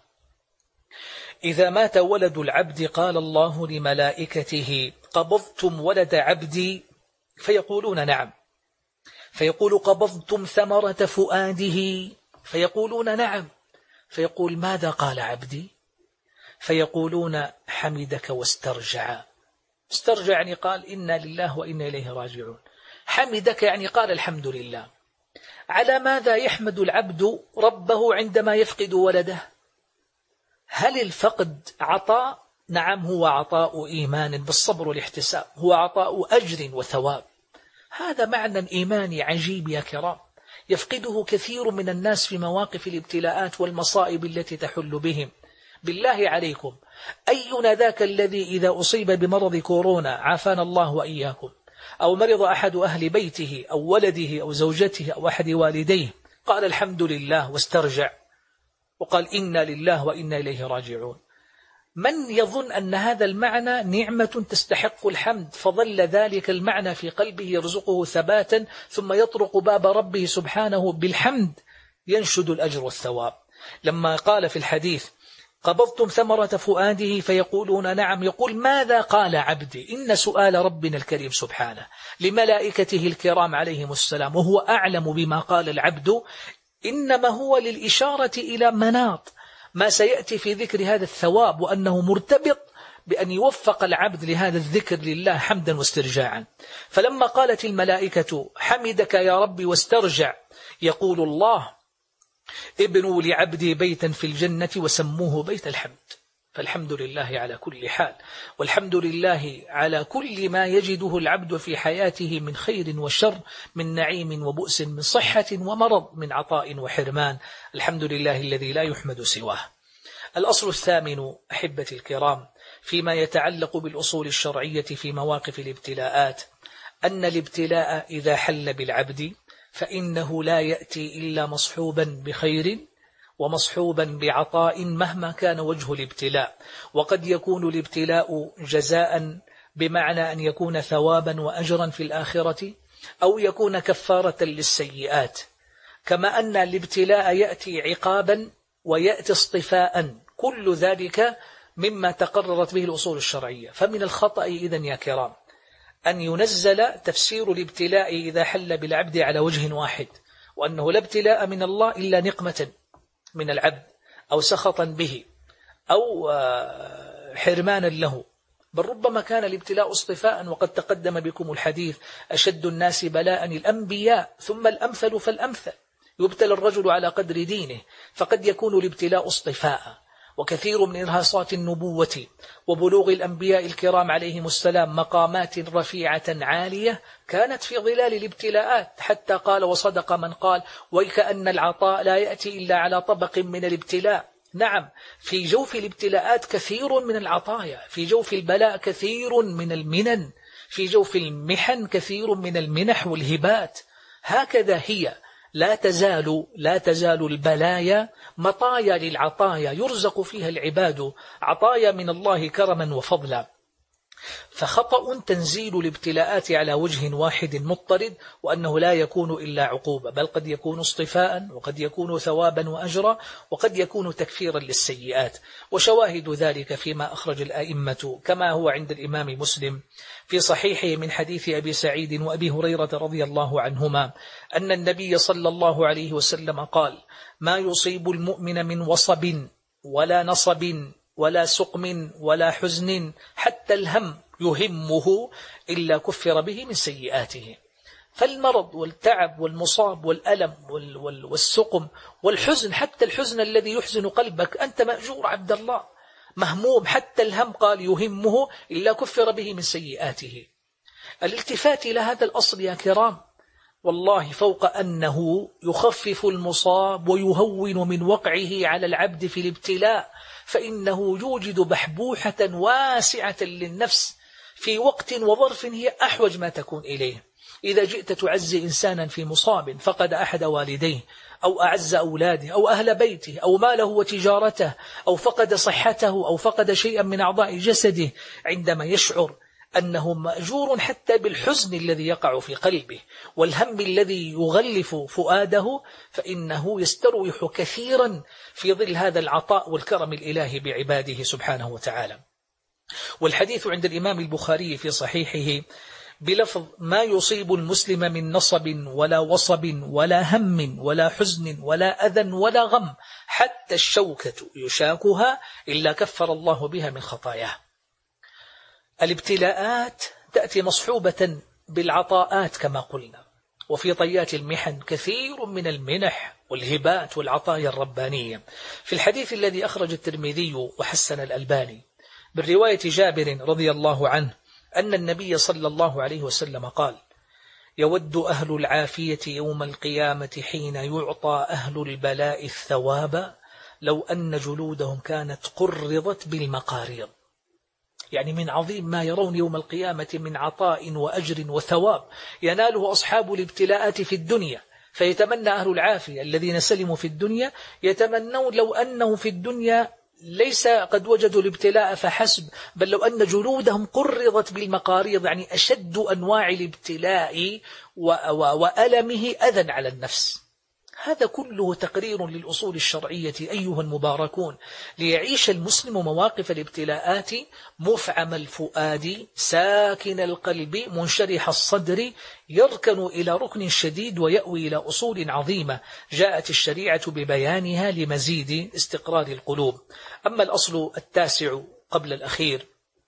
إذا مات ولد العبد قال الله لملائكته قبضتم ولد عبدي؟ فيقولون نعم. فيقول قبضتم ثمرة فؤاده؟ فيقولون نعم. فيقول ماذا قال عبدي؟ فيقولون حمدك واسترجع. استرجع يعني قال إنا لله وإنا إليه راجعون. حمدك يعني قال الحمد لله. على ماذا يحمد العبد ربه عندما يفقد ولده؟ هل الفقد عطاء؟ نعم، هو عطاء إيمان بالصبر والاحتساب، هو عطاء أجر وثواب. هذا معنى إيماني عجيب يا كرام، يفقده كثير من الناس في مواقف الابتلاءات والمصائب التي تحل بهم. بالله عليكم، أينا ذاك الذي إذا أصيب بمرض كورونا عافانا الله وإياكم، أو مرض أحد أهل بيته أو ولده أو زوجته أو أحد والديه قال الحمد لله واسترجع وقال إنا لله وإنا إليه راجعون؟ من يظن أن هذا المعنى نعمة تستحق الحمد فظل ذلك المعنى في قلبه يرزقه ثباتا ثم يطرق باب ربه سبحانه بالحمد ينشد الأجر والثواب. لما قال في الحديث قبضتم ثمرة فؤاده فيقولون نعم، يقول ماذا قال عبدي؟ إن سؤال ربنا الكريم سبحانه لملائكته الكرام عليهم السلام وهو أعلم بما قال العبد إنما هو للإشارة إلى مناط ما سيأتي في ذكر هذا الثواب، وأنه مرتبط بأن يوفق العبد لهذا الذكر لله حمدا واسترجاعا. فلما قالت الملائكة حمدك يا ربي واسترجع يقول الله ابنوا لعبدي بيتا في الجنة وسموه بيت الحمد. فالحمد لله على كل حال، والحمد لله على كل ما يجده العبد في حياته من خير وشر، من نعيم وبؤس، من صحة ومرض، من عطاء وحرمان. الحمد لله الذي لا يحمد سواه. الأصل الثامن أحبتي الكرام فيما يتعلق بالأصول الشرعية في مواقف الابتلاءات أن الابتلاء إذا حل بالعبد فإنه لا يأتي إلا مصحوبا بخير ومصحوبا بعطاء مهما كان وجه الابتلاء. وقد يكون الابتلاء جزاء بمعنى أن يكون ثوابا وأجرا في الآخرة، أو يكون كفارة للسيئات، كما أن الابتلاء يأتي عقابا ويأتي اصطفاء. كل ذلك مما تقررت به الأصول الشرعية. فمن الخطأ إذن يا كرام أن ينزل تفسير الابتلاء إذا حل بالعبد على وجه واحد، وأنه لا ابتلاء من الله إلا نقمة من العبد أو سخطا به أو حرمانا له، بل ربما كان الابتلاء اصطفاء. وقد تقدم بكم الحديث أشد الناس بلاء الأنبياء ثم الأمثل فالأمثل، يبتلى الرجل على قدر دينه. فقد يكون الابتلاء اصطفاء، وكثير من إرهاصات النبوة وبلوغ الأنبياء الكرام عليهم السلام مقامات رفيعة عالية كانت في ظلال الابتلاءات، حتى قال وصدق من قال وكأن العطاء لا يأتي إلا على طبق من الابتلاء. نعم، في جوف الابتلاءات كثير من العطايا، في جوف البلاء كثير من المنن، في جوف المحن كثير من المنح والهبات. هكذا هي، لا تزال لا تزال البلايا مطايا للعطايا يرزق فيها العباد عطايا من الله كرما وفضلا. فخطأ تنزيل الابتلاءات على وجه واحد مضطرد، وأنه لا يكون إلا عقوبة، بل قد يكون اصطفاء، وقد يكون ثوابا وأجرا، وقد يكون تكفيرا للسيئات. وشواهد ذلك فيما أخرج الآئمة كما هو عند الإمام مسلم في صحيحه من حديث أبي سعيد وأبي هريرة رضي الله عنهما أن النبي صلى الله عليه وسلم قال: ما يصيب المؤمن من وصب ولا نصب ولا سقم ولا حزن حتى الهم يهمه إلا كفر به من سيئاته. فالمرض والتعب والمصاب والألم والسقم والحزن، حتى الحزن الذي يحزن قلبك أنت مأجور عبد الله، مهموم، حتى الهم قال يهمه إلا كفر به من سيئاته. الالتفات إلى هذا الأصل يا كرام والله فوق أنه يخفف المصاب ويهون من وقعه على العبد في الابتلاء، فإنه يوجد بحبوحة واسعة للنفس في وقت وظرف هي أحوج ما تكون إليه. إذا جئت تعزي إنسانا في مصاب فقد أحد والديه أو أعز أولاده أو أهل بيته أو ماله وتجارته أو فقد صحته أو فقد شيئا من أعضاء جسده، عندما يشعر أنه مأجور حتى بالحزن الذي يقع في قلبه والهم الذي يغلف فؤاده، فإنه يستروح كثيرا في ظل هذا العطاء والكرم الإلهي بعباده سبحانه وتعالى. والحديث عند الإمام البخاري في صحيحه بلفظ: ما يصيب المسلم من نصب ولا وصب ولا هم ولا حزن ولا أذى ولا غم حتى الشوكة يشاكها إلا كفر الله بها من خطاياه. الابتلاءات تأتي مصحوبة بالعطاءات كما قلنا، وفي طيات المحن كثير من المنح والهبات والعطايا الربانية. في الحديث الذي أخرج الترمذي وحسن الألباني بالرواية جابر رضي الله عنه أن النبي صلى الله عليه وسلم قال: يود أهل العافية يوم القيامة حين يعطى أهل البلاء الثواب لو أن جلودهم كانت قرضت بالمقاريض. يعني من عظيم ما يرون يوم القيامة من عطاء وأجر وثواب يناله أصحاب الابتلاءات في الدنيا، فيتمنى أهل العافية الذين سلموا في الدنيا يتمنون لو أنه في الدنيا ليس قد وجدوا الابتلاء فحسب، بل لو أن جلودهم قرضت بالمقاريض، يعني أشد أنواع الابتلاء وألمه أذى على النفس. هذا كله تقرير للأصول الشرعية أيها المباركون، ليعيش المسلم مواقف الابتلاءات مفعم الفؤاد ساكن القلب منشرح الصدر، يركن إلى ركن شديد ويأوي إلى أصول عظيمة جاءت الشريعة ببيانها لمزيد استقرار القلوب. أما الأصل التاسع قبل الأخير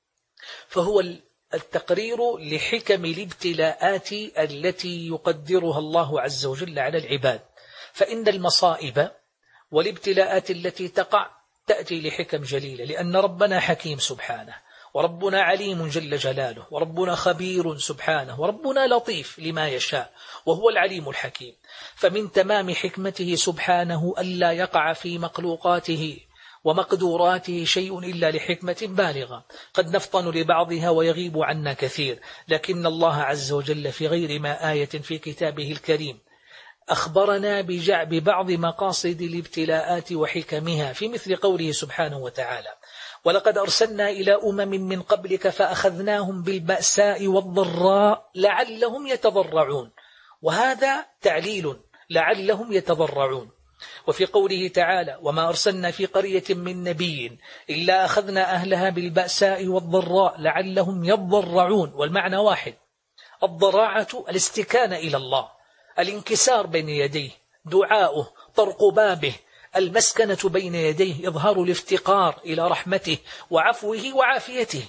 فهو التقرير لحكم الابتلاءات التي يقدرها الله عز وجل على العباد. فإن المصائب والابتلاءات التي تقع تأتي لحكم جليلة، لأن ربنا حكيم سبحانه، وربنا عليم جل جلاله، وربنا خبير سبحانه، وربنا لطيف لما يشاء وهو العليم الحكيم. فمن تمام حكمته سبحانه ألا يقع في مخلوقاته ومقدوراته شيء إلا لحكمة بالغة قد نفطن لبعضها ويغيب عنا كثير، لكن الله عز وجل في غير ما آية في كتابه الكريم أخبرنا ببعض مقاصد الابتلاءات وحكمها، في مثل قوله سبحانه وتعالى: ولقد أرسلنا إلى أمم من قبلك فأخذناهم بالبأساء والضراء لعلهم يتضرعون. وهذا تعليل لعلهم يتضرعون. وفي قوله تعالى: وما أرسلنا في قرية من نبي إلا أخذنا أهلها بالبأساء والضراء لعلهم يضرعون. والمعنى واحد، الضراعة الاستكانة إلى الله، الانكسار بين يديه، دعاؤه، طرق بابه، المسكنة بين يديه، إظهار الافتقار إلى رحمته وعفوه وعافيته.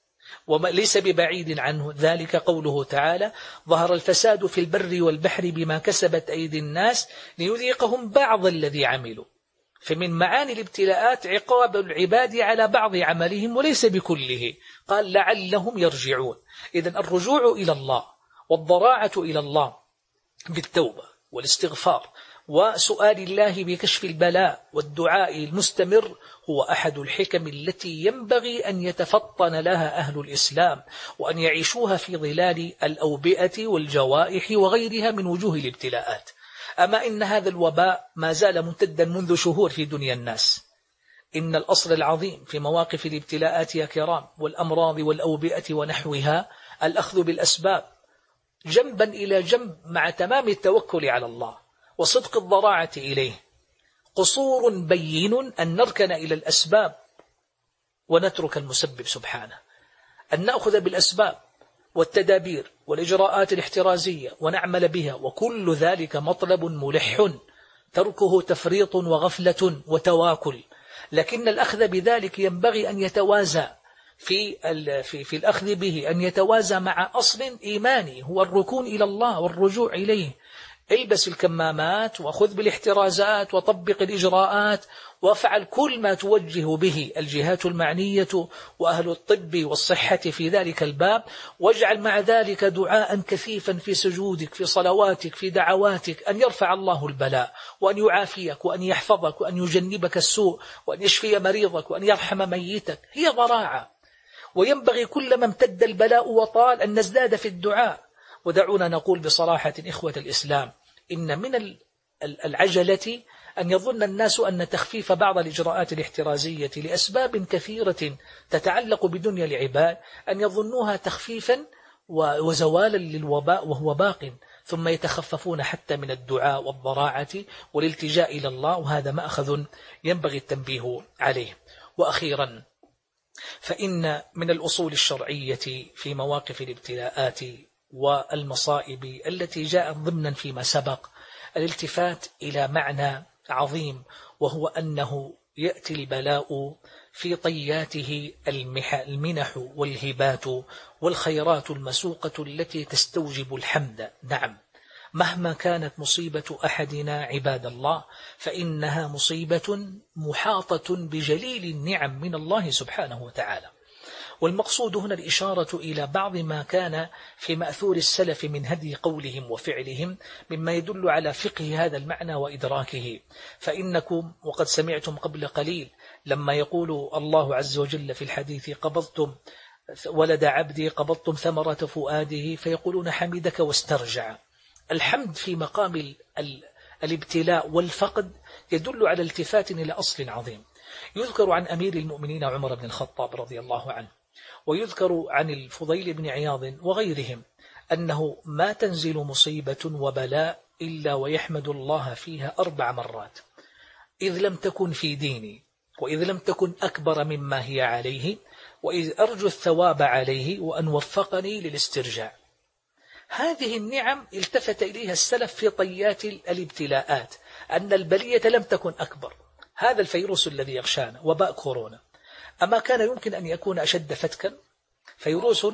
وليس ببعيد عنه ذلك قوله تعالى: ظهر الفساد في البر والبحر بما كسبت أيدي الناس ليذيقهم بعض الذي عملوا. فمن معاني الابتلاءات عقاب العباد على بعض عملهم وليس بكله. قال لعلهم يرجعون. إذن الرجوع إلى الله والضراعة إلى الله بالتوبة والاستغفار وسؤال الله بكشف البلاء والدعاء المستمر هو أحد الحكم التي ينبغي أن يتفطن لها أهل الإسلام وأن يعيشوها في ظلال الأوبئة والجوائح وغيرها من وجوه الابتلاءات. أما إن هذا الوباء ما زال ممتدا منذ شهور في دنيا الناس. إن الأصل العظيم في مواقف الابتلاءات يا كرام والأمراض والأوبئة ونحوها الأخذ بالأسباب جنبا إلى جنب مع تمام التوكل على الله وصدق الضراعة إليه. قصور بين أن نركن إلى الأسباب ونترك المسبب سبحانه، أن نأخذ بالأسباب والتدابير والإجراءات الاحترازية ونعمل بها، وكل ذلك مطلب ملح تركه تفريط وغفلة وتواكل. لكن الأخذ بذلك ينبغي أن يتوازى في, في, في الأخذ به، أن يتوازى مع أصل إيماني هو الركون إلى الله والرجوع إليه. البس الكمامات وخذ بالاحترازات وطبق الإجراءات وافعل كل ما توجه به الجهات المعنية وأهل الطب والصحة في ذلك الباب، واجعل مع ذلك دعاء كثيفا في سجودك في صلواتك في دعواتك أن يرفع الله البلاء وأن يعافيك وأن يحفظك وأن يجنبك السوء وأن يشفي مريضك وأن يرحم ميتك. هي ضراعة، وينبغي كلما امتد البلاء وطال أن نزداد في الدعاء. ودعونا نقول بصراحة إخوة الإسلام إن من العجلة أن يظن الناس أن تخفيف بعض الإجراءات الاحترازية لأسباب كثيرة تتعلق بدنيا العباد أن يظنوها تخفيفا وزوالا للوباء وهو باق، ثم يتخففون حتى من الدعاء والضراعة والالتجاء إلى الله، وهذا مأخذ ينبغي التنبيه عليه. وأخيرا فإن من الأصول الشرعية في مواقف الابتلاءات والمصائب التي جاءت ضمنا فيما سبق الالتفات إلى معنى عظيم، وهو أنه يأتي البلاء في طياته المنح والهبات والخيرات المسوقة التي تستوجب الحمد. نعم، مهما كانت مصيبة أحدنا عباد الله فإنها مصيبة محاطة بجليل النعم من الله سبحانه وتعالى. والمقصود هنا الإشارة إلى بعض ما كان في مأثور السلف من هدي قولهم وفعلهم مما يدل على فقه هذا المعنى وإدراكه. فإنكم وقد سمعتم قبل قليل لما يقول الله عز وجل في الحديث قبضتم ولد عبدي قبضتم ثمرة فؤاده فيقولون حمدك واسترجع. الحمد في مقام الابتلاء والفقد يدل على التفات إلى أصل عظيم. يذكر عن أمير المؤمنين عمر بن الخطاب رضي الله عنه، ويذكر عن الفضيل بن عياض وغيرهم أنه ما تنزل مصيبة وبلاء إلا ويحمد الله فيها أربع مرات: إذ لم تكن في ديني، وإذ لم تكن أكبر مما هي عليه، وإذ أرجو الثواب عليه، وأن وفقني للاسترجاع. هذه النعم التفت إليها السلف في طيات الابتلاءات، أن البلية لم تكن أكبر. هذا الفيروس الذي يغشانا وباء كورونا، أما كان يمكن أن يكون أشد فتكا؟ فيروس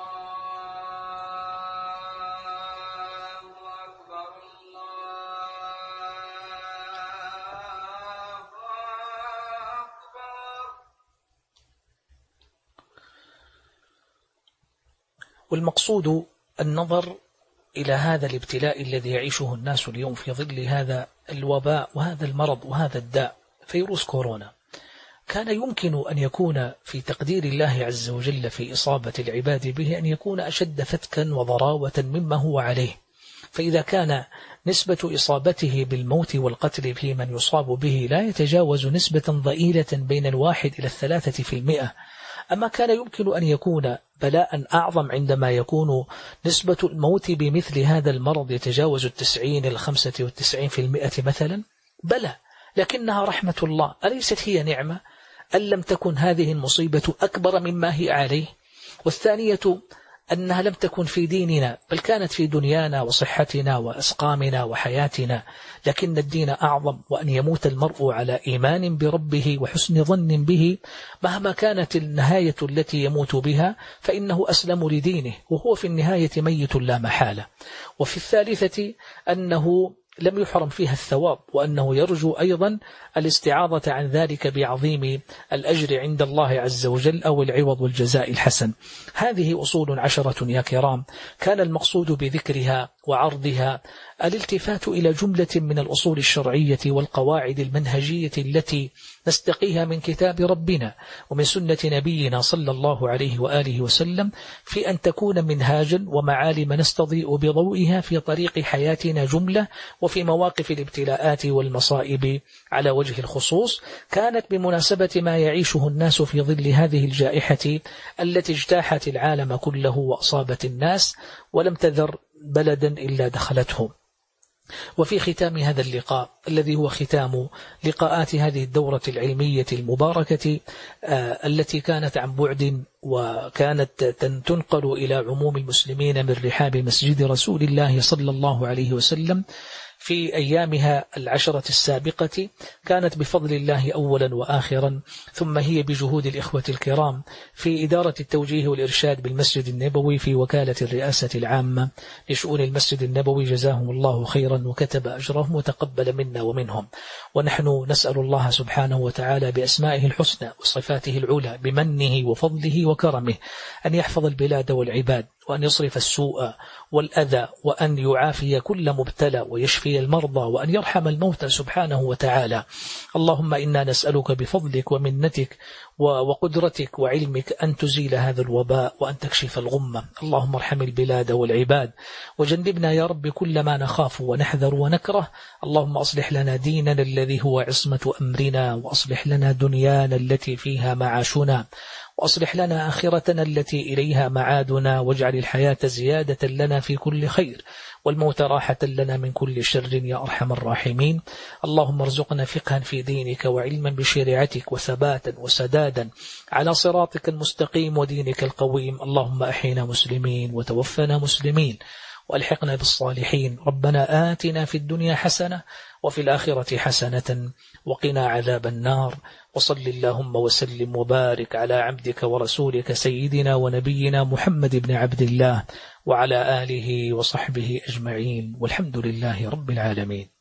والمقصود النظر إلى هذا الابتلاء الذي يعيشه الناس اليوم في ظل هذا الوباء وهذا المرض وهذا الداء فيروس كورونا. كان يمكن أن يكون في تقدير الله عز وجل في إصابة العباد به أن يكون أشد فتكا وضراوة مما هو عليه. فإذا كان نسبة إصابته بالموت والقتل في من يصاب به لا يتجاوز نسبة ضئيلة بين الواحد إلى الثلاثة في المئة، أما كان يمكن أن يكون بلاء أعظم عندما يكون نسبة الموت بمثل هذا المرض يتجاوز التسعين الخمسة والتسعين في المئة مثلا؟ بلى، لكنها رحمة الله. أليست هي نعمة أن لم تكن هذه المصيبة أكبر مما هي عليه؟ والثانية أنها لم تكن في ديننا بل كانت في دنيانا وصحتنا وأسقامنا وحياتنا، لكن الدين أعظم، وأن يموت المرء على إيمان بربه وحسن ظن به مهما كانت النهاية التي يموت بها فإنه أسلم لدينه، وهو في النهاية ميت لا محالة. وفي الثالثة أنه لم يحرم فيها الثواب، وأنه يرجو أيضا الاستعاضة عن ذلك بعظيم الأجر عند الله عز وجل أو العوض والجزاء الحسن. هذه أصول عشرة يا كرام، كان المقصود بذكرها وعرضها الالتفات إلى جملة من الأصول الشرعية والقواعد المنهجية التي نستقيها من كتاب ربنا ومن سنة نبينا صلى الله عليه وآله وسلم، في أن تكون منهاجا ومعالم نستضيء بضوئها في طريق حياتنا جملة، وفي مواقف الابتلاءات والمصائب على وجه الخصوص. كانت بمناسبة ما يعيشه الناس في ظل هذه الجائحة التي اجتاحت العالم كله وأصابت الناس ولم تذر بلدا إلا دخلته. وفي ختام هذا اللقاء الذي هو ختام لقاءات هذه الدورة العلمية المباركة التي كانت عن بعد وكانت تنقل إلى عموم المسلمين من رحاب مسجد رسول الله صلى الله عليه وسلم في أيامها العشرة السابقة، كانت بفضل الله أولا وآخرا، ثم هي بجهود الإخوة الكرام في إدارة التوجيه والإرشاد بالمسجد النبوي في وكالة الرئاسة العامة لشؤون المسجد النبوي، جزاهم الله خيرا وكتب أجرهم وتقبل منا ومنهم. ونحن نسأل الله سبحانه وتعالى بأسمائه الحسنى وصفاته العلى بمنه وفضله وكرمه أن يحفظ البلاد والعباد، وأن يصرف السوء والأذى، وأن يعافي كل مبتلى ويشفي المرضى، وأن يرحم الموتى سبحانه وتعالى. اللهم إنا نسألك بفضلك ومنتك وقدرتك وعلمك أن تزيل هذا الوباء وأن تكشف الغمة. اللهم ارحم البلاد والعباد، وجنبنا يا رب كل ما نخاف ونحذر ونكره. اللهم أصلح لنا ديننا الذي هو عصمة أمرنا، وأصلح لنا دنيانا التي فيها معاشنا، وأصلح لنا آخرتنا التي إليها معادنا، واجعل الحياة زيادة لنا في كل خير والموت راحة لنا من كل شر يا أرحم الراحمين. اللهم ارزقنا فقها في دينك وعلما بشريعتك وثباتا وسدادا على صراطك المستقيم ودينك القويم. اللهم أحينا مسلمين وتوفنا مسلمين وألحقنا بالصالحين. ربنا آتنا في الدنيا حسنة وفي الآخرة حسنة وقنا عذاب النار. وصل اللهم وسلم وبارك على عبدك ورسولك سيدنا ونبينا محمد بن عبد الله وعلى آله وصحبه أجمعين، والحمد لله رب العالمين.